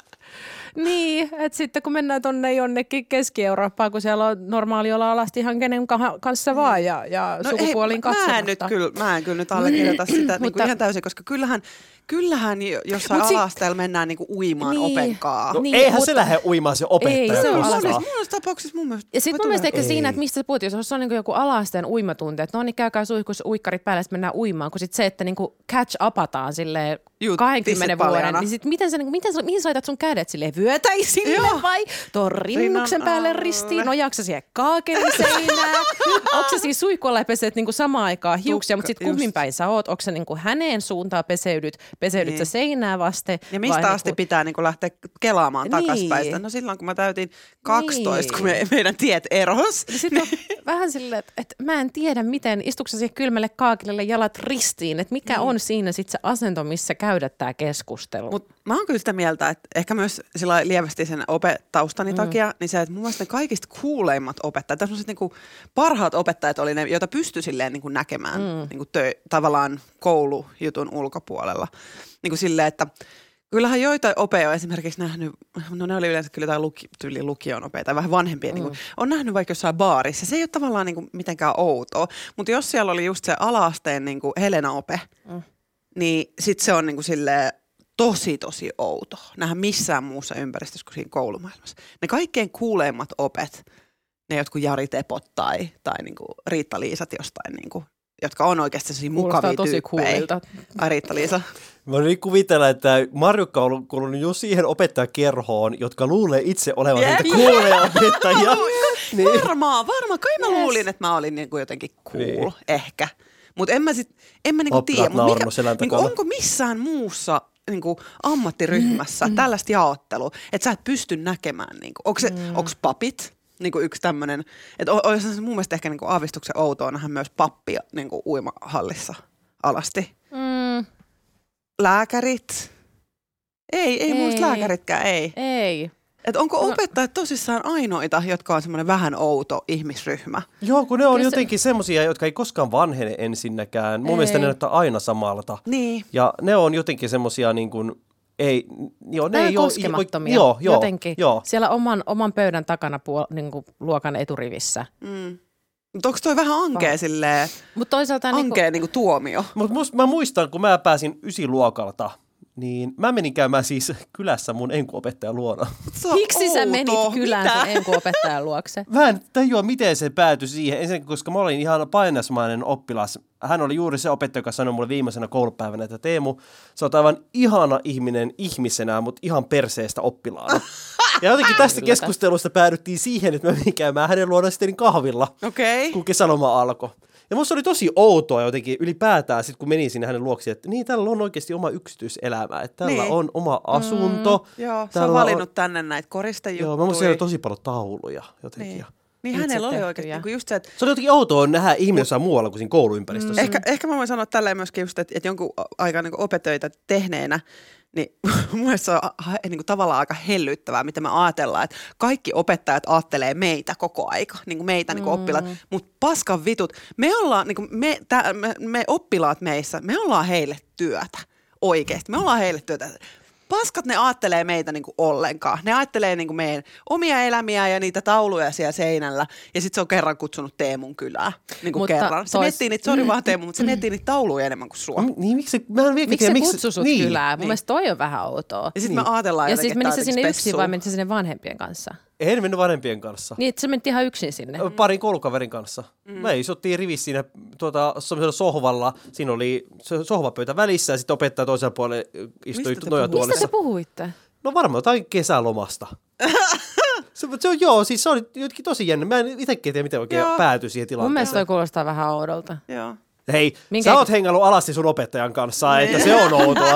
Niin, että sitten kun mennään tuonne jonnekin Keski-Eurooppaan, kun siellä on normaali olla alasti ihan kenen kanssa vaan ja, ja no sukupuolin katsomatta. Mä en nyt kyllä, mä en kyllä nyt allekirjoita sitä niin kuin ihan täysin, koska kyllähän, kyllähän jossain si- ala-asteella mennään niin kuin uimaan niin, openkaa. No niin, eihän mutta... se lähde uimaan se opettaja. Ei, se on monessa, monessa tapauksessa mun mielestä. Ja sitten mun mielestä ehkä siinä, että mistä sä puhut, jos on niin joku ala-asteen uimatunti, että no niin käykää suihkussa uikkarit päälle, että mennään uimaan, kun sitten se, että niin kuin catch upataan silleen Juu, kaksikymmentä vuoden, niin sitten miten sä, niin kuin, miten sä, mihin saitat sun kädet silleen vyötäisille Joo. vai tuon rinnuksen päälle ristiin, nojaatko sä siihen kaakeliseinään, onko sä siis suihkualla ja peset niin kuin samaan aikaan hiuksia, mutta sitten kummin päin sä oot, onko sä niin kuin häneen suuntaan peseydyt, peseydyt niin. sä seinää vasten. Ja mistä vai asti niin kuin... pitää niin kuin lähteä kelaamaan niin. takaspäin? No silloin kun mä täytin kaksitoista, niin. kun me, meidän tiet eros. Sitten on vähän silleen, että, että mä en tiedä miten, istuuko sä siihen kylmälle kaakilelle jalat ristiin, että mikä niin. on siinä sitten se asento, missä käydä tämä keskustelu. Mut mä oon kyllä sitä mieltä, että ehkä myös sillä lievästi sen opetaustani mm. takia, niin se, että mun mielestä ne kaikista kuuleimmat opettajat, tämmöiset niinku parhaat opettajat oli ne, joita pystyi silleen niinku näkemään mm. niinku tö, tavallaan koulujutun ulkopuolella. Niinku silleen, että kyllähän joita opea on esimerkiksi nähnyt, no ne oli yleensä kyllä jotain luki, tyyli lukion opea tai vähän vanhempia, mm. niin kuin, on nähnyt vaikka jossain baarissa. Se ei ole tavallaan niin kuin mitenkään outoa, mutta jos siellä oli just se ala-asteen niin kuin Helena-ope, mm. niin sitten se on niin kuin silleen tosi, tosi outo. Nähdään missään muussa ympäristössä kuin siinä koulumaailmassa. Ne kaikkein kuuleimmat opet, ne jotkut Jari Tepot tai, tai niin kuin Riitta-Liisat jostain, niin kuin, jotka on oikeasti sellaisia mukavia tosi tyyppejä. Ai Riitta-Liisa. Mä voin kuvitella, että Marjukka on kuulunut just siihen opettajakerhoon, jotka luulee itse olevan yeah. niitä kuuleja opettajia. niin. Varmaan, varmaan. Kai mä yes. luulin, että mä olin niinku jotenkin cool, niin. ehkä. Mutta en mä, sit, en mä niinku tiedä. Mut mikä, niinku, onko missään muussa niinku, ammattiryhmässä mm. tällaista jaottelua, että sä et pysty näkemään? Niinku, onko mm. papit? Niinku yksi tämmöinen, että olisi se mun mielestä ehkä niinku aavistuksen outoa nähdä myös pappia niinku uimahallissa alasti. Mm. Lääkärit? Ei, ei, ei. Mun mielestä lääkäritkään, ei. Ei. Et onko opettajat tosissaan ainoita, jotka on semmoinen vähän outo ihmisryhmä? Joo, kun ne on Kyllä se- jotenkin semmoisia, jotka ei koskaan vanhene ensinnäkään. Mun Ei. mielestä ne näyttää aina samalta. Niin. Ja ne on jotenkin semmoisia niin kuin, ei, joo, ne Vähän ei ole- koskemattomia Joo, joo, jotenkin. joo. Siellä oman, oman pöydän takana puol, niin kuin luokan eturivissä. Mm. Mutta onko toi vähän ankea Va- silleen, Mutta toisaalta niin kuin, ankea niinku tuomio? Mutta mä muistan, kun mä pääsin ysiluokalta, niin mä menin käymään siis kylässä mun enkuopettajan luona. Se on miksi sä outo. menit kylään Mitä? sun enkuopettajan luokse? Mä en tajua, miten se päätyi siihen. Ensinnäkin, koska mä olin ihan painasmainen oppilas. Hän oli juuri se opettaja, joka sanoi mulle viimeisenä koulupäivänä, että Teemu, sä oot aivan ihana ihminen ihmisenä, mutta ihan perseestä oppilaana. Ja jotenkin tästä Yllätä. keskustelusta päädyttiin siihen, että mä menin käymään hänen luona sitten kahvilla, Okei. Okay. kun kesäloma alkoi. Ja musta oli tosi outoa jotenkin ylipäätään, sit kun menin sinne hänen luokseen, että niin, täällä on oikeasti oma yksityiselämä, että täällä Niin. on oma asunto. Mm, joo, sä täällä oot valinnut tänne näitä koristejuttuja. Joo, mä muistan, siellä oli tosi paljon tauluja jotenkin. Niin, Ja niin Itse hänellä oli tehtyjä. oikeasti niinku just se, että se oli jotenkin outoa nähdä ihminen jossain muualla kuin siinä kouluympäristössä. Ehkä, ehkä mä voin sanoa tälleen myöskin just, että, että jonkun aikaa niin opetöitä tehneenä, niin mun mielestä se on ha- niin kuin tavallaan aika hellyttävää, mitä me ajatellaan, että kaikki opettajat ajattelee meitä koko aika, niin kuin meitä niin kuin oppilaat, mutta paskan vitut, me ollaan, niin kuin me, tää, me, me oppilaat meissä, me ollaan heille työtä oikeasti, me ollaan heille työtä. Paskat ne ajattelee meitä niinku ollenkaan. Ne ajattelee niinku meidän omia elämiä ja niitä tauluja siellä seinällä. Ja sitten se on kerran kutsunut Teemun kylää. Niinku Mutta kerran. Se tois- miettii niitä, sori vaan Teemu, mutta se miettii niitä tauluja enemmän kuin sua. M- Niin, miksi, mä en vieläkään Miksi tiedä, se kutsui sut niin, kylään? Mun niin. mielestä toi on vähän outoa. Ja sitten me ajatellaan Ja jotenkin, siis että tää menisit on sinne jotenkin yksin spessua. vai menisit sinne vanhempien kanssa? En mennyt vanhempien kanssa. Niin, että sä menit ihan yksin sinne. Parin koulukaverin kanssa. Mm. Me isottiin rivissä siinä tuota, semmoisella sohvalla. Siinä oli se sohvapöytä välissä ja sitten opettaja toisella puolella istui Mistä te nojatuolissa. Mistä te puhuitte? No varmaan jotain kesälomasta. se, se on joo, siis se oli jotenkin tosi jännä. Mä en itsekin tiedä, miten oikein Joo. päätyi siihen Mun mielestä tilanteeseen. toi kuulostaa vähän oudolta. Joo. Hei, Minkä- sä oot hengailut alasti sun opettajan kanssa, että se on outoa.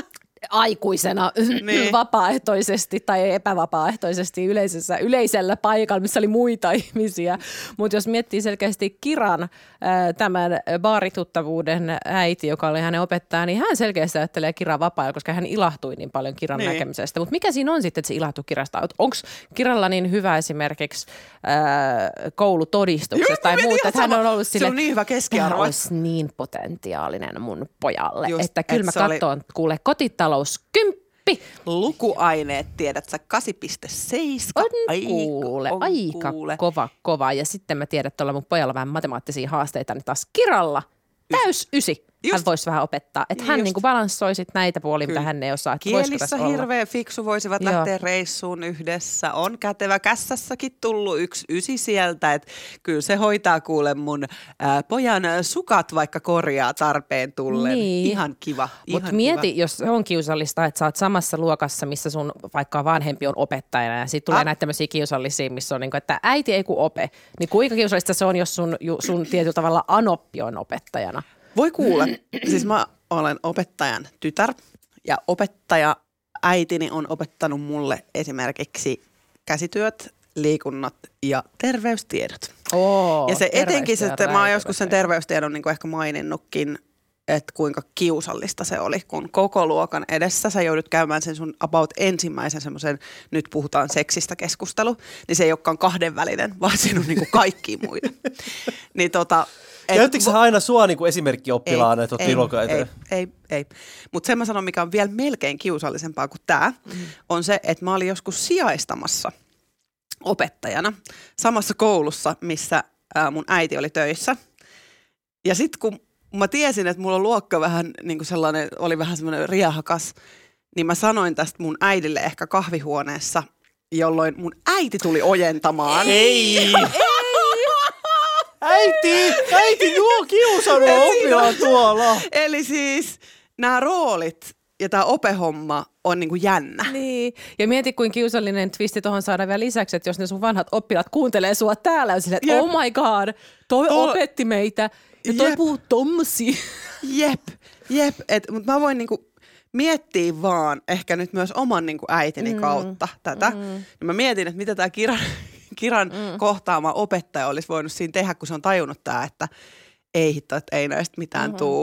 Aikuisena Niin. vapaaehtoisesti tai epävapaaehtoisesti yleisessä, yleisellä paikalla, missä oli muita ihmisiä. Mutta jos miettii selkeästi Kiran äh, tämän baarituttavuuden äiti, joka oli hänen opettaja, niin hän selkeästi ajattelee Kiran vapaa, koska hän ilahtui niin paljon Kiran Niin. näkemisestä. Mutta mikä siinä on sitten, että se ilahtui Kirasta? Onko Kiralla niin hyvä esimerkiksi äh, koulutodistuksesta Just, tai mä mietin muuta, ihan että hän sama. on ollut Sillä sille, on niin hyvä keskiarvo. tämä olisi niin potentiaalinen mun pojalle, Just, että kyllä et mä se oli- katsoin, kuule, kotitalous kymppi. Lukuaineet, tiedät sä, kahdeksan pilkku seitsemän. On kuule, on aika kuule. kova, kova. Ja sitten mä tiedän, että tuolla mun pojalla vähän matemaattisia haasteita, niin taas Kiralla täys ysi. Hän Just. voisi vähän opettaa. Että hän Just. niinku balansoi sit näitä puolia, mitä Kyllä. hän ei osaa. Että voisiko Kielissä tässä olla? hirveän fiksu, voisivat Joo. lähteä reissuun yhdessä. On kätevä kässässäkin tullut yksi ysi sieltä, että kyllä se hoitaa kuule mun ää, pojan sukat, vaikka korjaa tarpeen tullen. Niin. Ihan kiva. Mutta ihan mieti, kiva. jos se on kiusallista, että sä oot samassa luokassa, missä sun vaikka vanhempi on opettajana ja sitten tulee Ah. näitä tämmöisiä kiusallisia, missä on niin kuin, että äiti ei ku ope. Niin kuinka kiusallista se on, jos sun, ju- sun tietyllä tavalla anoppi on opettajana? Voi kuulla. Siis mä olen opettajan tytär ja opettaja äitini on opettanut mulle esimerkiksi käsityöt, liikunnat ja terveystiedot. Oo, Ja se etenkin, se, että mä oon terveystiedon joskus sen terveystiedon niin kuin ehkä maininnutkin, että kuinka kiusallista se oli, kun koko luokan edessä sä joudut käymään sen sun about ensimmäisen semmoisen, nyt puhutaan seksistä keskustelu, niin se ei olekaan kahdenvälinen, vaan siinä on niin kuin kaikkia muita. Niin tota, et- Käyttikö sä aina sua niin kuin esimerkkioppilaana, että otti ei, luokan ei, eteen? ei, ei. Mutta sen mä sanon, mikä on vielä melkein kiusallisempaa kuin tämä, mm. on se, että mä olin joskus sijaistamassa opettajana samassa koulussa, missä ää, mun äiti oli töissä. Ja sitten kun mä tiesin, että mulla on luokka vähän niin kuin sellainen, oli vähän semmoinen riehakas, niin mä sanoin tästä mun äidille ehkä kahvihuoneessa, jolloin mun äiti tuli ojentamaan. Ei! Äiti! Äiti, nuo kiusannut oppilaan tuolla! Eli siis nämä roolit ja tämä opehomma on niinku jännä. Niin, ja mieti kuin kiusallinen twisti tuohon saada vielä lisäksi, että jos ne sun vanhat oppilaat kuuntelee sua täällä ja silleen, että Jep. oh my god, toi Tuo- opetti meitä ja toi Jep. puhuu tommosia. Jep, jep. Mutta mä voin niinku miettiä vaan ehkä nyt myös oman niinku äitini mm. kautta tätä. Mm. Ja mä mietin, että mitä tämä Kiran, Kiran mm. kohtaama opettaja olisi voinut siinä tehdä, kun se on tajunnut tää, että ei hitto, että ei näistä mitään mm-hmm. tuu.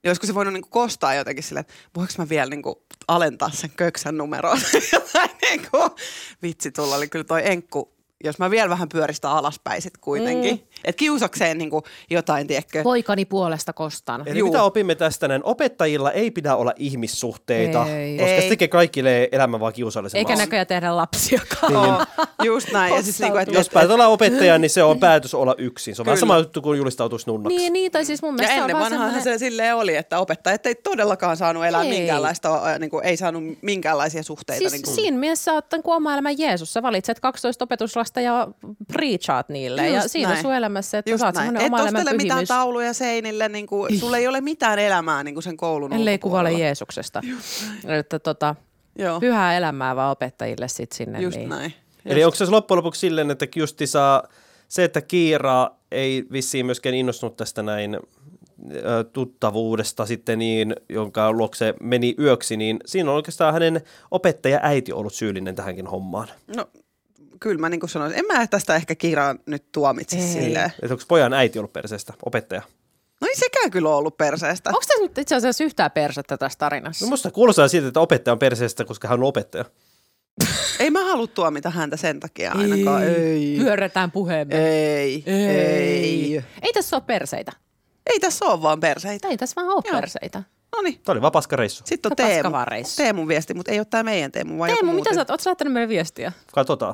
niin olisiko se voinut niinku kostaa jotenkin silleen, että voinko mä vielä niinku alentaa sen köksän numeroon. niinku, vitsi, tulla oli kyllä toi enkku. Jos mä vielä vähän pyöristä alaspäin sit kuitenkin. Mm. Että kiusakseen niin kuin jotain, tiedätkö? Poikani puolesta kostan. Eli Juu. mitä opimme tästä? Näin, opettajilla ei pidä olla ihmissuhteita, ei. koska ei. se tekee kaikille elämän vaan kiusallisemmaksi. Eikä näköjään tehdä lapsiakaan. Niin. Just näin. Ja siis, niin kuin, että, jos päätät olla opettaja, niin se on päätös olla yksin. Se on vähän sama juttu kuin julistautuisi nunnaksi. Niin, niin, tai siis mun ja mielestä ennen on vanhaanhan semmoinen... se silleen oli, että opettajat ei todellakaan saanut elää ei. minkäänlaista, niin kuin, ei saanut minkäänlaisia suhteita. Siis niin kuin. siinä mielessä sä oot tämän oma elämän Jeesus. Sä valitset kaksitoista opetuslasta ja preachaat niille. Just ja siinä näin. on sun elämässä, että Just sä oot näin. semmoinen oma elämän Et ostele mitään pyhimys. tauluja seinille, niin kuin, sulla ei ole mitään elämää niin kuin sen koulun Ellei kuvaile ulkopuolella. Jeesuksesta. Että tota, Joo. pyhää elämää vaan opettajille sit sinne. Just niin. näin. Eli onko se loppujen lopuksi silleen, että justiinsa se, että Kiira ei vissiin myöskään innostunut tästä näin ä, tuttavuudesta sitten niin, jonka luokse meni yöksi, niin siinä on oikeastaan hänen opettaja-äiti ollut syyllinen tähänkin hommaan. No kyllä mä niin kuin sanoin, en mä tästä ehkä Kiiraa nyt tuomitse Ei. silleen. Että onko pojan äiti ollut perseestä, opettaja? No ei sekään kyllä ollut perseestä. Onko tässä nyt itse asiassa yhtään persettä tässä tarinassa? No musta kuulostaa siltä, että opettaja on perseestä, koska hän on opettaja. Ei mä halua tuomita häntä sen takia ainakaan. Ei. Pyörretään puheemme. Ei. Ei. Ei. Ei tässä ole perseitä. Ei tässä ole vaan perseitä. Ei tässä vaan ole Joo. perseitä. Noniin. Tämä oli vaan paskareissu. Sitten on Se on Teemu. paskavaa reissu. Teemun viesti, mutta ei ole tämä meidän Teemu, vaan Teemu, joku mitä muu sä oot? Oot sä laittanut meille viestiä? Katsotaan.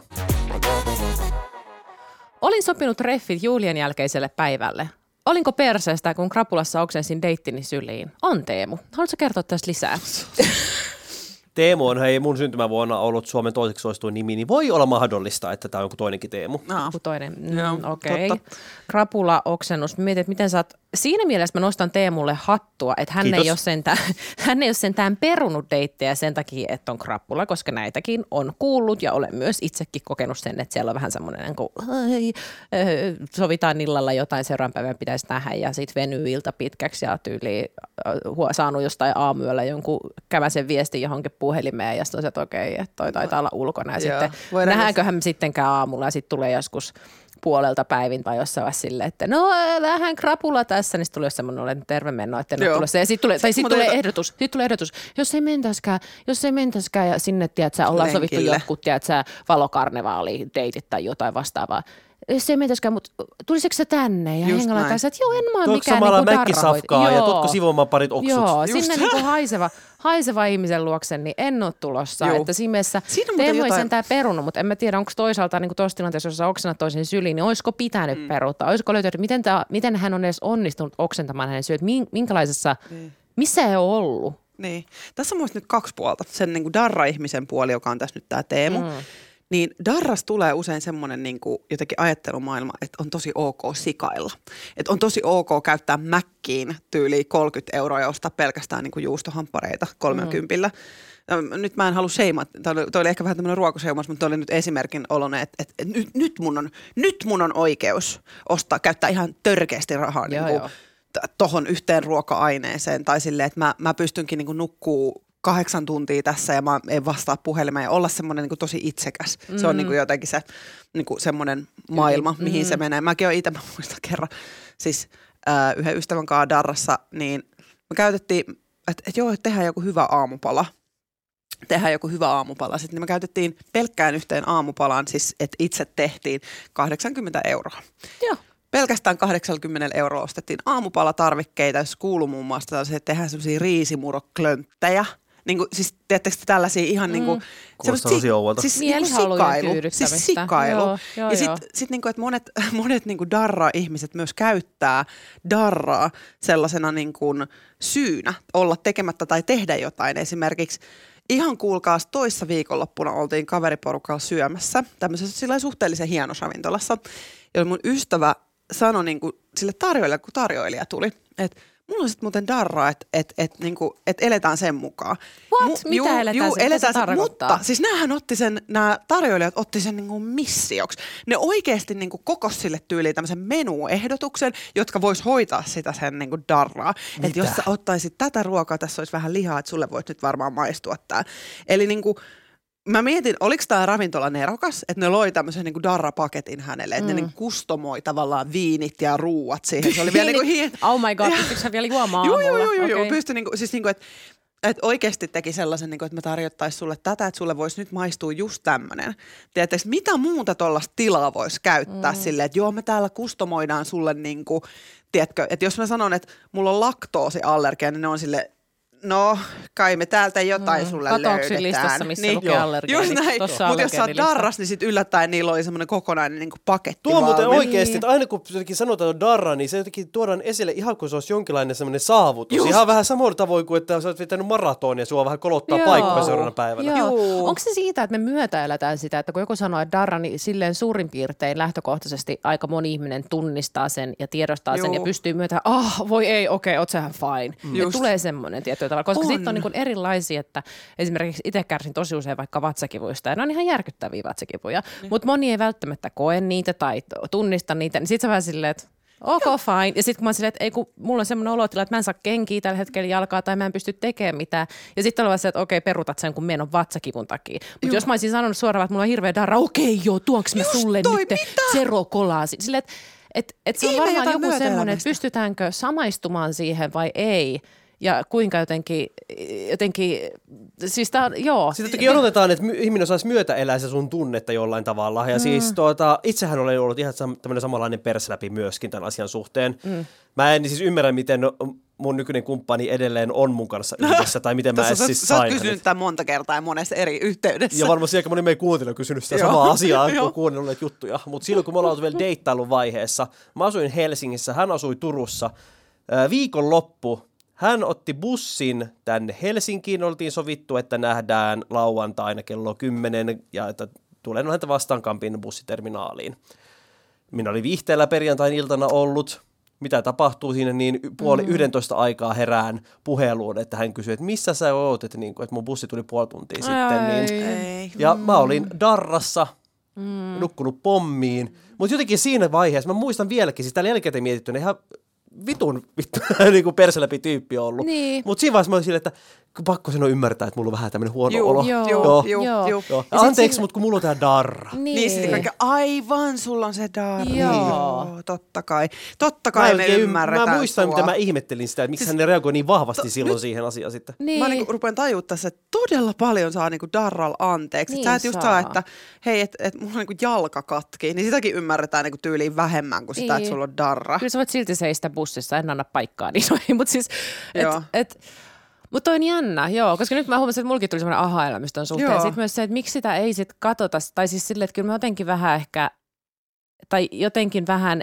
Olin sopinut reffit Juulien jälkeiselle päivälle. Olinko perseestä, kun krapulassa oksensin deittini syliin? On Teemu. Haluatko kertoa tästä lisää? Teemu on hei mun syntymävuonna ollut Suomen toiseksi suosituin nimi, niin voi olla mahdollista, että tämä on joku toinenkin Teemu. Aa. Joku toinen. Joo, Mm, Okei. Okay. totta. Krapula oksennus. Mietin, että miten sä oot... Siinä mielessä mä nostan Teemulle hattua, että hän Kiitos. ei, ole sentään, hän ei ole sentään perunut deittejä sen takia, että on krapula, koska näitäkin on kuullut ja olen myös itsekin kokenut sen, että siellä on vähän semmoinen, niin kuin, ai, äh, sovitaan illalla jotain, seuraavan päivän pitäisi nähdä ja sitten venyy ilta pitkäksi ja tyyliin äh, saanut jostain aamuyöllä jonkun käväsen viestin johonkin puhelimeen ja sitten on se, että okei, että toi taitaa olla ulkona ja Joo. sitten Voidaan nähdäänköhän me sittenkään aamulla ja sitten tulee joskus puolelta päivin tai jossain vaiheessa silleen, että no vähän krapula tässä, niin sitten tulee semmoinen, että terve menno, että en ole Joo. tulossa. Ja sitten tulee, tai sitten Mutta tulee jota- ehdotus, sitten tulee ehdotus, jos ei mentäskään, jos ei mentäskään ja sinne, tiedät sä, ollaan sovittu Lenkille. jotkut, tiedät sä, valokarnevaali, deitit tai jotain vastaavaa. Jos ei mentäskään, mutta tulisiko se tänne? Ja Just Hengala näin. kanssa, että joo, en mä ole Tuoko mikään samalla niinku mäkkisafkaa darrahoitaja. ja Joo. tuotko sivumaan parit oksut? Joo, Just. sinne niinku haiseva, haiseva ihmisen luokse, niin en ole tulossa. Joo. Että siinä mielessä Siinä on muuten Teemu ei jotain- sentään perunut, mutta en mä tiedä, onko toisaalta niin tuossa tilanteessa, jos sä oksennat toisen syliin, niin olisiko pitänyt mm. peruuttaa? Olisiko löytynyt, miten, tää, miten hän on edes onnistunut oksentamaan hänen syöt? Minkälaisessa, Niin. missä ei ole ollut? Niin. Tässä on mun mielestä nyt kaksi puolta. Sen niin kuin darra-ihmisen puoli, joka on tässä nyt tämä Teemu. Mm. Niin darras tulee usein semmoinen niin kuin jotenkin ajattelumaailma, että on tosi ok sikailla. Että on tosi ok käyttää mäkkiin tyyliin kolmekymmentä euroa ja ostaa pelkästään niin kuin juustohamppareita kolmekymmentä. Mm. Nyt mä en halua seimata, toi oli, toi oli ehkä vähän tämmöinen ruokoseimaus, mutta toi oli nyt esimerkin oloinen, että, että, että nyt, nyt, mun on, nyt mun on oikeus ostaa, käyttää ihan törkeästi rahaa niin kuin, tohon yhteen ruoka-aineeseen. Tai silleen, että mä, mä pystynkin niin kuin nukkuu kahdeksan tuntia tässä ja mä en vastaa puhelimeen ja olla semmoinen niin kuin tosi itsekäs. Mm. Se on niin kuin jotenkin se niin kuin semmoinen maailma, mm. mihin se menee. Mäkin olen itse, mä muistan kerran, siis äh, yhden ystävän kanssa Darrassa, niin me käytettiin, että et joo, että tehdään joku hyvä aamupala. Tehdään joku hyvä aamupala. Sitten me käytettiin pelkkään yhteen aamupalaan, siis että itse tehtiin kahdeksankymmentä euroa. Joo. Pelkästään kahdeksankymmentä euroa ostettiin aamupalatarvikkeita, jos kuuluu muun muassa se, että tehdään sellaisia riisimuroklönttejä. Niin kuin, siis teettekö te tällaisia ihan mm. niin kuin... Kuulostaa tosi ouvolta. Siis niin kuin sikailu. Siis sikailu. Joo, joo, ja sitten sit niin kuin, että monet, monet niin kuin darra-ihmiset myös käyttää darraa sellaisena niin kuin syynä olla tekemättä tai tehdä jotain. Esimerkiksi ihan kuulkaas toissa viikonloppuna oltiin kaveriporukalla syömässä tämmöisessä sillä suhteellisen hienossa ravintolassa, jolloin mun ystävä sanoi niin kuin sille tarjoilijalle, kun tarjoilija tuli, että mulla on sitten muuten darraa, että et, et, niinku, et eletään sen mukaan. What? Mu- Mitä juu, eletään juu, sen? eletään se sen, mutta siis näähän otti sen, nämä tarjoilijat otti sen niinku missioksi. Ne oikeasti niinku kokos sille tyyliin tämmöisen menuehdotuksen, jotka vois hoitaa sitä sen niinku darraa. Että jos sä ottaisit tätä ruokaa, tässä olisi vähän lihaa, että sulle voisi nyt varmaan maistua tää. Eli niinku, mä mietin, oliko tämä ravintola nerokas, että ne loi tämmöisen niin kuin darra-paketin hänelle, että mm. ne niin kuin kustomoi tavallaan viinit ja ruuat siihen. Se oli vielä niin kuin hien... Oh my god, pystytkö sä vielä juomaan Joo, aamulla? joo, joo, joo. Okay. Pystyi niin kuin, siis niin kuin, että että oikeasti teki sellaisen, niin kuin, että mä tarjottaisin sulle tätä, että sulle voisi nyt maistua just tämmöinen. Tiedätkö, mitä muuta tuollaista tilaa voisi käyttää mm. silleen, että joo, me täällä kustomoidaan sulle niin kuin, tiedätkö, että jos mä sanon, että mulla on laktoosiallergia, niin ne on sille, no kai me täältä jotain mm. sulle löydetään. Katoksi listassa, missä niin, lukee allergeeni. Just näin, mutta jos sä oot darras, niin sit yllättäen niillä oli semmoinen kokonainen niin kuin paketti. Tuo on muuten valmiin. oikeasti, että aina kun jotenkin sanotaan että darra, niin se jotenkin tuodaan esille ihan kuin se olisi jonkinlainen semmoinen saavutus. Just. Ihan vähän samoin tavoin kuin, että sä oot vetänyt maratonia ja sua vähän kolottaa paikkoja seuraavana päivänä. Joo. Onko se siitä, että me myötäelätään sitä, että kun joku sanoo, että darra, niin silleen suurin piirtein lähtökohtaisesti aika moni ihminen tunnistaa sen ja tiedostaa Joo. sen ja pystyy myötä, ah, voi ei, okei, okay, oot sähän fine. Mm. Ja tulee semmoinen tietyllä tavalla, koska sitten on niin kuin erilaisia, että esimerkiksi itse kärsin tosi usein vaikka vatsakivuista ja ne on ihan järkyttäviä vatsakivuja, mm. mutta moni ei välttämättä koe niitä tai tunnista niitä, niin sitten sä vähän silleen, että ok, fine. Ja sitten kun mä oon silleen, että ei kun mulla on semmoinen olotila, että mä en saa kenkiä tällä hetkellä jalkaa tai mä en pysty tekemään mitään. Ja sitten on se, että okei, perutat sen, kun menon vatsakivun takia. Mutta jos mä olisin sanonut suoraan, että mulla on hirveä darra, okei joo, tuonks mä sulle nyt zero-kolaasin. Silleen, että et, et se on Ihme varmaan jotain joku semmoinen, että pystytäänkö samaistumaan siihen vai ei. Ja kuinka jotenkin, jotenkin siis tää on, joo. Sitten toki odotetaan, että ihminen saisi myötäelää se sun tunnetta jollain tavalla. Ja mm. siis tuota, itsehän olen ollut ihan tämmöinen samanlainen persläpi myöskin tämän asian suhteen. Mm. Mä en siis ymmärrä, miten mun nykyinen kumppani edelleen on mun kanssa yhdessä, tai miten mä edes siis sain. Sä oot kysynyt tämän monta kertaa ja monessa eri yhteydessä. Ja varmasti aika moni meidän kuuntelu on kysynyt sitä samaa asiaa, kun on kuunnellut juttuja. Mutta silloin, kun me ollaan vielä deittailun vaiheessa, mä asuin Helsingissä, hän asui Turussa, viikonloppu. Hän otti bussin tänne Helsinkiin, oltiin sovittu, että nähdään lauantaina kello kymmenen ja että tulen häntä vastaan Kampin bussiterminaaliin. Minä olin viihteellä perjantain iltana ollut. Mitä tapahtuu siinä, niin puoli mm. yhdentoista aikaa herään puheluun, että hän kysyi, että missä sä oot, että, niin kuin, että mun bussi tuli puoli tuntia sitten. Niin, ei. Ja mä olin darrassa, mm. nukkunut pommiin, mutta jotenkin siinä vaiheessa, mä muistan vieläkin, siis täällä jälkikäteen mietittynä ihan vitun vittu, niin kuin perseläpi tyyppi ollut. Niin. Mutta siinä vaiheessa mä olin silleen, että pakko sen on ymmärtää, että mulla on vähän tämmöinen huono Juu, olo. Joo, joo, joo. joo. joo. joo. Anteeksi, mutta kun mulla on tää darra. Niin, Niin sitten kaikki, aivan, sulla on se darra. Joo. joo. Totta kai. Totta kai Mä me oikein- ymmärretään Mä muistan, sua. mitä mä ihmettelin sitä, että miksi Siis- hän reagoi niin vahvasti to- silloin nyt- siihen asiaan sitten. Niin. Mä niinku rupean tajua tässä, että todella paljon saa niinku darralla anteeksi. Niin Sä et just saa. saa, että hei, että et mulla niinku jalka katki, niin sitäkin ymmärretään niinku tyyliin vähemmän kuin sitä, Niin. että sulla on darra. Kyllä sä voit silti seistä bussissa, en anna paikkaa niin noihin, mutta siis, Joo. et, et, mutta toi on jännä, joo, koska nyt mä huomasin, että mullakin tuli semmoinen aha-elämys ton suhteen. Joo. Sitten myös se, että miksi sitä ei sit katsota, tai siis silleen, että kyllä mä jotenkin vähän ehkä, tai jotenkin vähän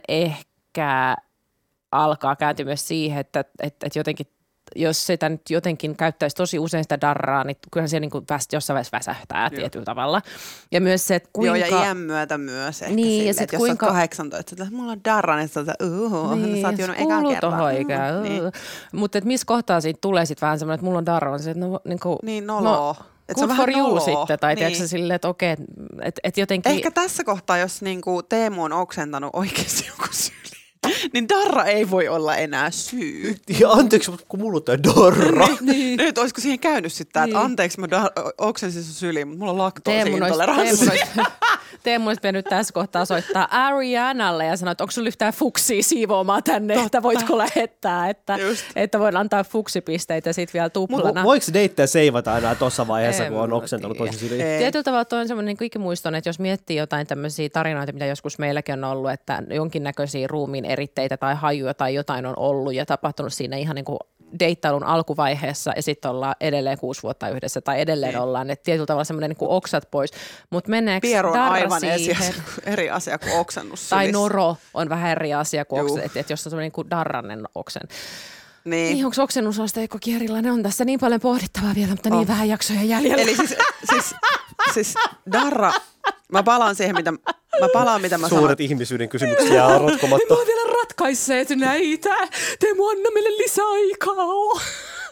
ehkä alkaa kääntyä myös siihen, että, että, että jotenkin, jos sitä nyt jotenkin käyttäisi tosi usein sitä darraa, niin kyllähän se niin kuin väst, jossain vaiheessa väsähtää Joo. tietyllä tavalla. Ja myös se, että kuinka... Joo, ja iän myötä myös ehkä Niin, ja silleen, sit että kuinka- jos sä oot kahdeksantoista, että mulla on darra, niin sä oot, uhu, Niin, sä oot juonut se ekan kuuluu kerran. tohon ikään. Mm, niin. Mutta et missä kohtaa siitä tulee sitten vähän semmoinen, että mulla on darra, on se, että no, niinku, Niin, noloo. Et se good on for vähän you noloo. sitten, tai Niin. tiedätkö silleen, että okei, että et jotenkin... Ehkä tässä kohtaa, jos niinku Teemu on oksentanut oikeasti joku syli, niin darra ei voi olla enää syy. Ja anteeksi, mutta kun mulla on tää darra. Niin. Nyt olisiko siihen käynyt sitten, että Niin. anteeksi mä dar- oksensin sun syliin, mutta mulla on Teemu olisi, Teemu laktoosiintoleranssi. olisi, Teemu olisi pitänyt tässä kohtaa soittaa Arianalle ja sanoa, että onko sulla yhtään fuksia siivoamaan tänne, Totta. että voitko lähettää, että, että voin antaa fuksipisteitä sitten vielä tuplana. Voiko deittejä seivata enää tuossa vaiheessa, En kun on mä oksentanut tiedä. tosi syliin? Ei. Tietyllä tavalla tuo on semmoinen niin ikimuiston, että jos miettii jotain tämmöisiä tarinoita, mitä joskus meilläkin on ollut, että jonkinnäköisiä ruumiin eritteitä tai hajuja tai jotain on ollut ja tapahtunut siinä ihan niin kuin deittailun alkuvaiheessa ja sitten ollaan edelleen kuusi vuotta yhdessä tai edelleen Niin. ollaan, että tietyllä tavalla semmoinen niin kuin oksat pois, mutta meneekö Pieru on darra aivan siihen? esi- eri asia kuin oksennus Tai sylissä. noro on vähän eri asia kuin Juu. oksen, että, että jos on semmoinen niin kuin darranen oksen. Niin. Niin, onko oksennusasteikkokin erilainen? On tässä niin paljon pohdittavaa vielä, mutta niin On. vähän jaksoja jäljellä. Eli siis, siis, siis darra, mä palaan siihen, mitä mä, palaan, mitä mä sanoin. Suuret ihmisyyden kysymykset jää rotkomatta. Me oon vielä ratkaisseet näitä. Teemu, anna meille lisäaikaa.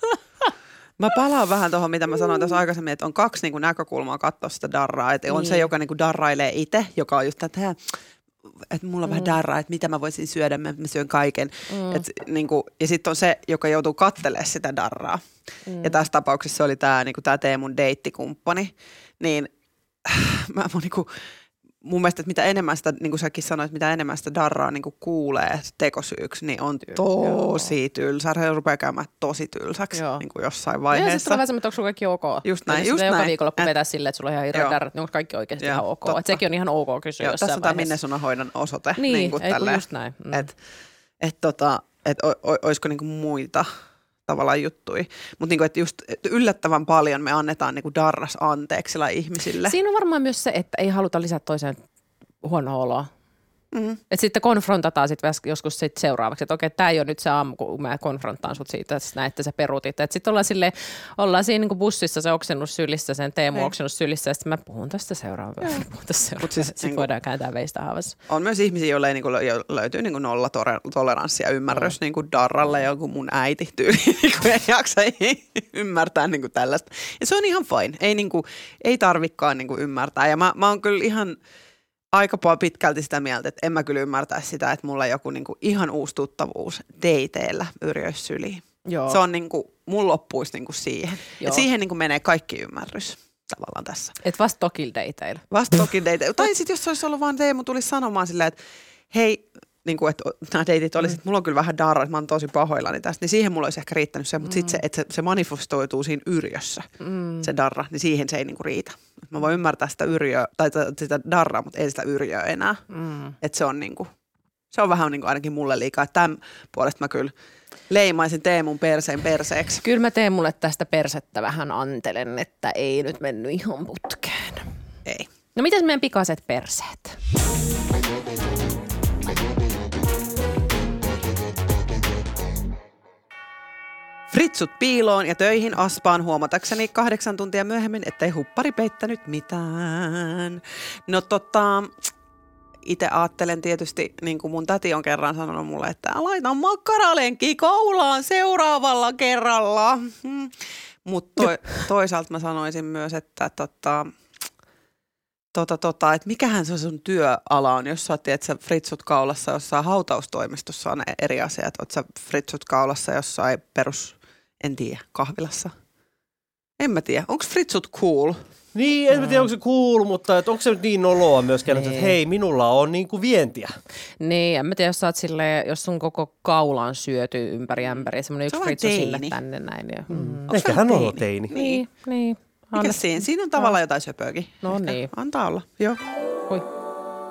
Mä palaan vähän tuohon, mitä mä sanoin tässä aikaisemmin, että on kaksi niin kuin näkökulmaa katsoa sitä darraa. Että on Niin. se, joka niin kuin darrailee itse, joka on just tämä, että mulla on mm. vähän darraa, että mitä mä voisin syödä, mä, mä syön kaiken. Mm. Et, niin kuin, ja sitten on se, joka joutuu katselemaan sitä darraa. Mm. Ja tässä tapauksessa se oli tämä niin kuin Teemun deittikumppani. Niin mä, mä niinku, mun mielestä, että mitä enemmän sitä, niin kuin säkin sanoit, mitä enemmän sitä darraa niin kuin kuulee tekosyyksi, niin on tosi tylsä. Se rupeaa käymään tosi tylsäksi niin kuin jossain vaiheessa. Ja sitten tulee vähän semmoinen, että onko sulla kaikki ok. Just näin, just näin. Joka viikolla kun vetää silleen, että sulla on ihan hirveä darrat, niin onko kaikki oikeasti joo, ihan ok. Että sekin on ihan ok kysyä joo, jossain tässä on tämä Minnesonahoidon osoite. Niin, niin kuin ei kun just näin. Mm. Että et, tota, et, o, o, olisiko niin kuin muita tavallaan juttui. Mutta niinku, että just et yllättävän paljon me annetaan niinku darras anteeksi ihmisille. Siinä on varmaan myös se, että ei haluta lisätä toiseen huonoa oloa. Mm. Että sitten konfrontataan sit joskus sit seuraavaksi, että okei, tämä ei ole nyt se aamu, kun mä konfrontaan sut siitä, että että sä perutit. Että sitten ollaan, silleen, ollaan siinä niinku bussissa se oksennus sylissä, sen Teemu oksennus sylissä, ja sitten mä puhun tästä seuraavaksi. Sitten siis, sit voidaan kääntää veistä haavassa. On myös ihmisiä, joille niinku löytyy niinku nolla toleranssi ja ymmärrys no. niinku darralle, joku mun äiti tyyli, niinku ei jaksa ymmärtää niinku tällaista. Ja se on ihan fine, ei, niinku, ei tarvikaan niinku ymmärtää. Ja mä, mä oon kyllä ihan aika pitkälti sitä mieltä, että en mä kyllä ymmärtäisi sitä, että mulla joku niinku ihan uusi tuttavuus dateilla yrjöisi syliin. Joo. Se on niinku, mulla loppuisi niinku siihen. Et siihen niinku menee kaikki ymmärrys tavallaan tässä. Et vasta tokil dateilla. Vasta tokil dateilla. Tai sitten jos se olisi ollut vaan Teemu tulisi sanomaan silleen, että hei, niinku, että nämä deitit olisi, että mulla on kyllä vähän darra, että mä oon tosi pahoillani tästä, niin siihen mulla olisi ehkä riittänyt se, mutta mm. sitten se, että se, se manifestoituu siinä yrjössä, mm. se darra, niin siihen se ei niinku riitä. Mä voin ymmärtää sitä yrjöä, tai sitä darraa, mutta ei sitä yrjöä enää. Mm. Että se on niinku, se on vähän niinku ainakin mulle liikaa. Että tämän puolesta mä kyllä leimaisin Teemun perseen perseeksi. Kyllä mä teen mulle tästä persettä vähän antelen, että ei nyt mennyt ihan putkeen. Ei. No mitäs meidän pikaiset perseet? Fritsut piiloon ja töihin Aspaan huomatakseni kahdeksan tuntia myöhemmin, ettei huppari peittänyt mitään. No tota, itse ajattelen tietysti, niin kuin mun täti on kerran sanonut mulle, että laita makkaralenki kaulaan seuraavalla kerralla. Hmm. Mutta to, toisaalta mä sanoisin myös, että tota, tota, tota, että mikähän se sun työala on, jos sä oot, että sä fritsut kaulassa jossain hautaustoimistossa on eri asiat, oot sä fritsut kaulassa jossain perus... En tiedä, kahvilassa. En mä tiedä. Onko fritsut cool? Niin, en mä tiedä, onko se cool, mutta et onko se nyt niin noloa myöskään, niin. Että hei, minulla on niinku vientiä. Niin, en mä tiedä, jos sä oot silleen, jos sun koko kaula on syöty ympäri ämpäri, semmoinen yksi fritsu sinne tänne näin. Ja, mm. Ehkä hän on teini. Niin, niin. Mikä siinä? Siinä on tavallaan jotain söpöäkin. No ehkä. Niin. Antaa olla, joo. Oi.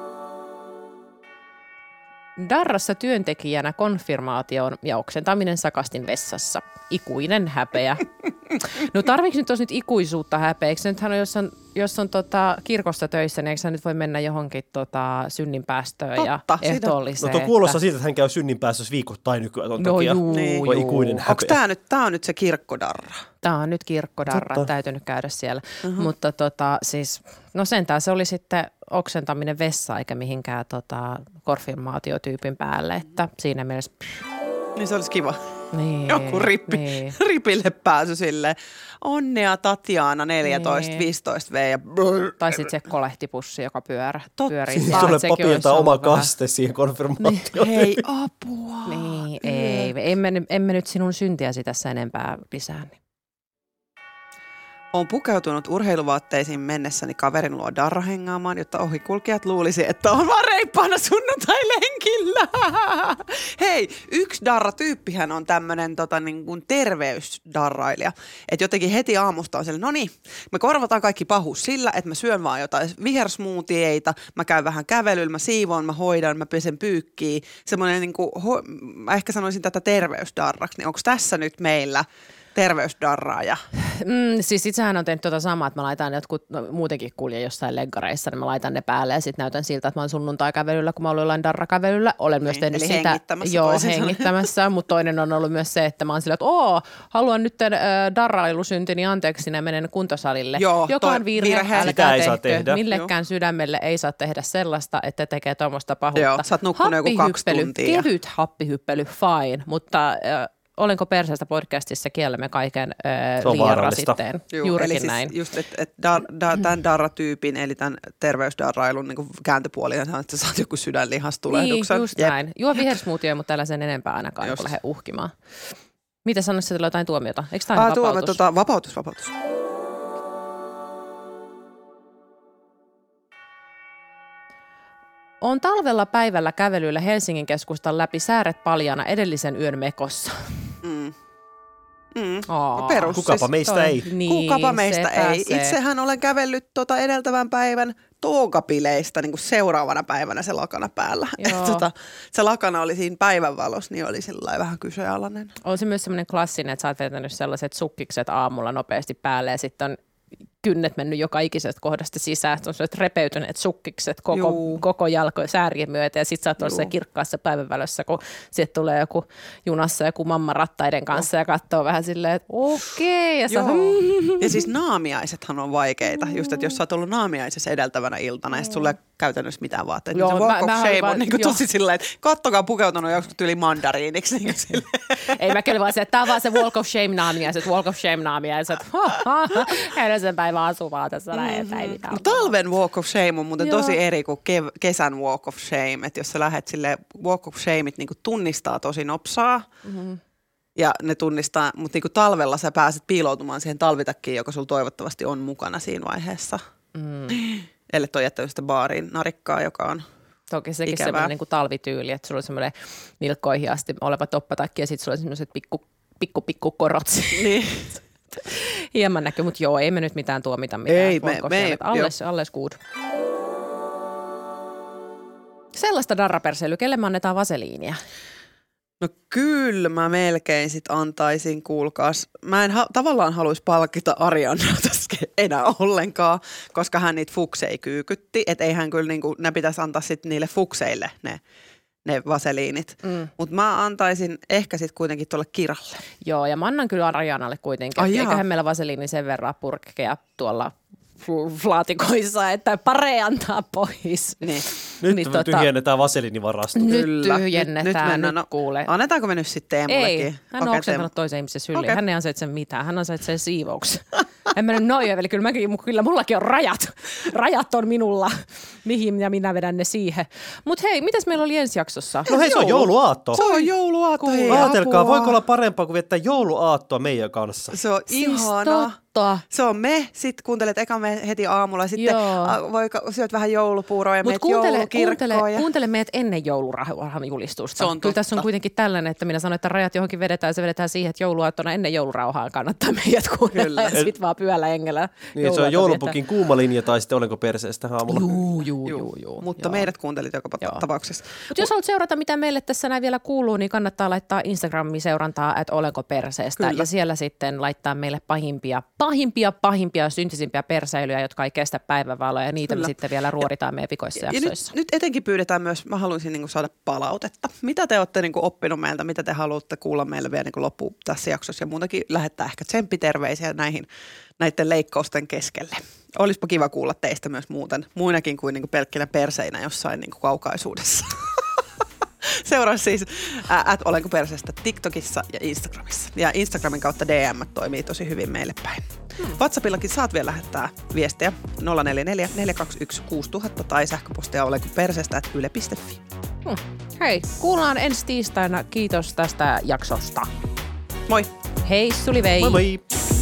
Darrassa työntekijänä konfirmaation ja oksentaminen sakastin vessassa. Ikuinen häpeä. No tarviiko nyt tos nyt ikuisuutta häpeäksi? Nythän on, jos on, jos on tota kirkossa töissä, niin eikö sä nyt voi mennä johonkin tota synninpäästöön ja ehtoolliseen? No tuo kuulostaa siitä, että hän käy synninpäästössä viikoittain nykyään ton takia. No juu, niin. Voi ikuinen häpeä. Onko tää nyt, tää on nyt se kirkkodarra? Tää on nyt kirkkodarra, täytynyt käydä siellä. Uh-huh. Mutta tota siis, no sentään se oli sitten oksentaminen vessa eikä mihinkään tota konfirmaatiotyypin päälle, että siinä mielessä... Niin se olisi kiva. Niin, joku rippi, niin. ripille pääsy silleen. Onnea Tatjana neljätoista viisitoista V ja brrr. Tai sitten se kolehtipussi, joka pyörä, pyörii. Siis sulle papilta oma kaste siihen konfirmaatioon. Hei, apua. Niin, ei. Emme, emme nyt sinun syntiäsi tässä enempää lisää. Niin. Olen pukeutunut urheiluvaatteisiin mennessäni kaverin luo darra hengaamaan, jotta ohikulkijat luulisi, että on vaan reippaana sunnuntai-lenkillä. Hei, yksi darra-tyyppihän on tämmöinen tota, niin kuin terveysdarrailija. Että jotenkin heti aamusta on siellä, no niin, me korvataan kaikki pahuus sillä, että mä syön vaan jotain vihersmoothieita, mä käyn vähän kävelyllä, mä siivoon, mä hoidan, mä pesen pyykkiä. Semmoinen, niin kuin, ho- mä ehkä sanoisin tätä terveysdarraksi, niin onko tässä nyt meillä... terveysdarraaja. Mm, siis itsehän on tehnyt tuota samaa, että mä laitan jotkut, no, muutenkin kulje jossain leggareissa, niin mä laitan ne päälle ja sitten näytän siltä, että mä oon sunnuntai-kävelyllä, kun mä oon jollain darrakävelyllä. Olen myös tehnyt eli sitä. hengittämässä. Joo, hengittämässä, mutta toinen on ollut myös se, että mä oon sillä, että oo, haluan nyt äh, darrailusyntini anteeksi ja menen kuntosalille. Joo, joka on virhe, virhe. älkää ei saa tehkö. tehdä. Millekään Joo. sydämelle ei saa tehdä sellaista, että tekee tuommoista pahuutta. Joo, sä oot nukkunut joku kaksi tuntia. Kevyt happihyppely, fine, mutta... Äh, Olenko perseestä podcastissa kiellämme kaiken ö, liian rasitteen. Juu, Juurikin eli siis näin. Just, että et da, da, tämän darra-tyypin, eli tämän terveysdarrailun niin kääntöpuoli on, että sä saat joku sydänlihastulehduksen. Niin, just Jep. näin. Juo vihersmoothie, mutta tällaisen enempää ainakaan, kun lähde uhkimaan. Mitä sanoisit, että jotain tuomiota? Eikö tämä ah, vapautus? Tuomio, tota, vapautus, vapautus. On talvella päivällä kävelyllä Helsingin keskustan läpi sääret paljana edellisen yön mekossa. Mm. Mm. Aa, Perus. Kukapa siis, meistä toi, ei. Niin, Kukapa meistä ei. Se. Itsehän olen kävellyt tuota edeltävän päivän toukapileistä niin kuin seuraavana päivänä se lakana päällä. tota, se lakana oli siinä päivänvalossa, niin oli sillä vähän kyseenalainen. On se myös semmoinen klassinen, että sä oot vetänyt sellaiset sukkikset aamulla nopeasti päälle ja sitten on kynnet mennyt joka ikisestä kohdasta sisään. On sellaiset repeytyneet sukkikset koko, koko jalkojen säärien myötä ja sit sä oot tuossa kirkkaassa päivänvalossa, kun sieltä tulee joku junassa joku mamma rattaiden kanssa no. ja katsoo vähän silleen, että okei. Okay, ja, ja siis naamiaisethan on vaikeita. Just, että jos sä oot ollut naamiaisessa edeltävänä iltana ja sit sulle ei käytännössä mitään vaatteita. Joo, niin se walk mä, of shame vaan, on niin kuin tosi silleen, että kattokaa pukeutunut joskus yli mandariiniksi. Niin ei mä kyllä vaan se, että tää on vaan se walk of shame naamiaiset, walk of shame naamiaiset. Edellisen päivän asuvaa tässä mm-hmm. ei mitään. Talven walk of shame on muuten Joo. tosi eri kuin kev- kesän walk of shame. Että jos sä lähdet silleen, walk of shameit niin kuin tunnistaa tosi nopsaa. Mm-hmm. Ja ne tunnistaa, mutta niin kuin talvella sä pääset piiloutumaan siihen talvitakkiin, joka sulla toivottavasti on mukana siinä vaiheessa. Mm. Eli toi jättänyt sitä baariin narikkaa, joka on toki sekin ikävää. Semmoinen niin kuin talvityyli, että sulla on semmoinen nilkkoihin asti oleva toppatakki ja sitten sulla on semmoiset pikku, pikku, pikku korot. Niin. Hieman näkyy, mutta joo, ei me nyt mitään tuomita mitään. Ei, me, me ei. Alles, alles good. Sellaista darraperseilyä, kelle me annetaan vaseliinia? No kyllä mä melkein sit antaisin, kuulkaas. Mä en ha- tavallaan haluaisi palkita Ariannaa tässä enää ollenkaan, koska hän niitä fukseja kyykytti. Että eihän kyllä niinku, ne pitäisi antaa sitten niille fukseille ne, ne vaseliinit. Mm. Mutta mä antaisin ehkä sitten kuitenkin tuolle Kiralle. Joo, ja mä annan kyllä Arianalle kuitenkin. Ai eiköhän meillä vaseliini sen verran purkkeja tuolla laatikoissa, että pare antaa pois. Niin. Nyt niin, tyhjennetään vaseliinivarasto. Nyt Kyllä. tyhjennetään, nyt, nyt, nyt kuule. Annetaanko me nyt sitten Teemullekin? Ei, hän on oksentanut toisen ihmisen syliin. Okay. Hän ei ansaitse mitään, hän ansaitsee siivouksen. En mä nyt noin, eli kyllä, mäkin, kyllä mullakin on rajat. Rajat on minulla, mihin ja minä vedän ne siihen. Mutta hei, mitäs meillä oli ensi jaksossa? No hei, se on jouluaatto. Se on jouluaatto, hei, ajatelkaa, apua. voiko olla parempaa kuin viettää jouluaattoa meidän kanssa? Se on siis ihanaa. Totta. Se on me, sit kuuntelet eka me heti aamulla, sitten a, voi, syöt vähän joulupuuroa ja meet joulukirkkoon. Kuuntele, ja... kuuntele meet ennen joulurauhan julistusta. Se on Kyllä totta. tässä on kuitenkin tällainen, että minä sanon, että rajat johonkin vedetään, se vedetään siihen, että jouluaattona ennen joulurauhaa kannattaa meidät kuunnella ja sitten vaan pyöllä engellä. Niin, se on joulupukin kuuma linja tai sitten olenko perseestä aamulla. Juu, juu, juu. juu Mutta joo. meidät kuuntelit joka joo. tapauksessa. Mutta jos haluat seurata, mitä meille tässä näin vielä kuuluu, niin kannattaa laittaa Instagramiin seurantaa, että olenko perseestä. Kyllä. Ja siellä sitten laittaa meille pahimpia, pahimpia, pahimpia syntisimpiä perseilyjä, jotka ei kestä päivänvaloa ja niitä Kyllä. me sitten vielä ruoditaan meidän vikoissa ja jaksoissa. Nyt, nyt etenkin pyydetään myös, mä haluaisin niin kuin saada palautetta. Mitä te olette niin kuin oppinut meiltä, mitä te haluatte kuulla meille vielä niin kuin loppuun tässä jaksossa ja muutakin lähettää ehkä tsemppiterveisiä näihin näiden leikkausten keskelle. Olisipa kiva kuulla teistä myös muuten, muinakin kuin, niin kuin pelkkinä perseinä jossain niin kuin kaukaisuudessa. Seuraa siis at olenko perseestä TikTokissa ja Instagramissa. Ja Instagramin kautta D M toimii tosi hyvin meille päin. Hmm. WhatsAppillakin saat vielä lähettää viestiä nolla neljä neljä neljä kaksi yksi kuusi nolla nolla nolla tai sähköpostia olenko perseestä at yle piste fi. Hmm. Hei, kuullaan ensi tiistaina. Kiitos tästä jaksosta. Moi! Hei, suli vei! Moi moi!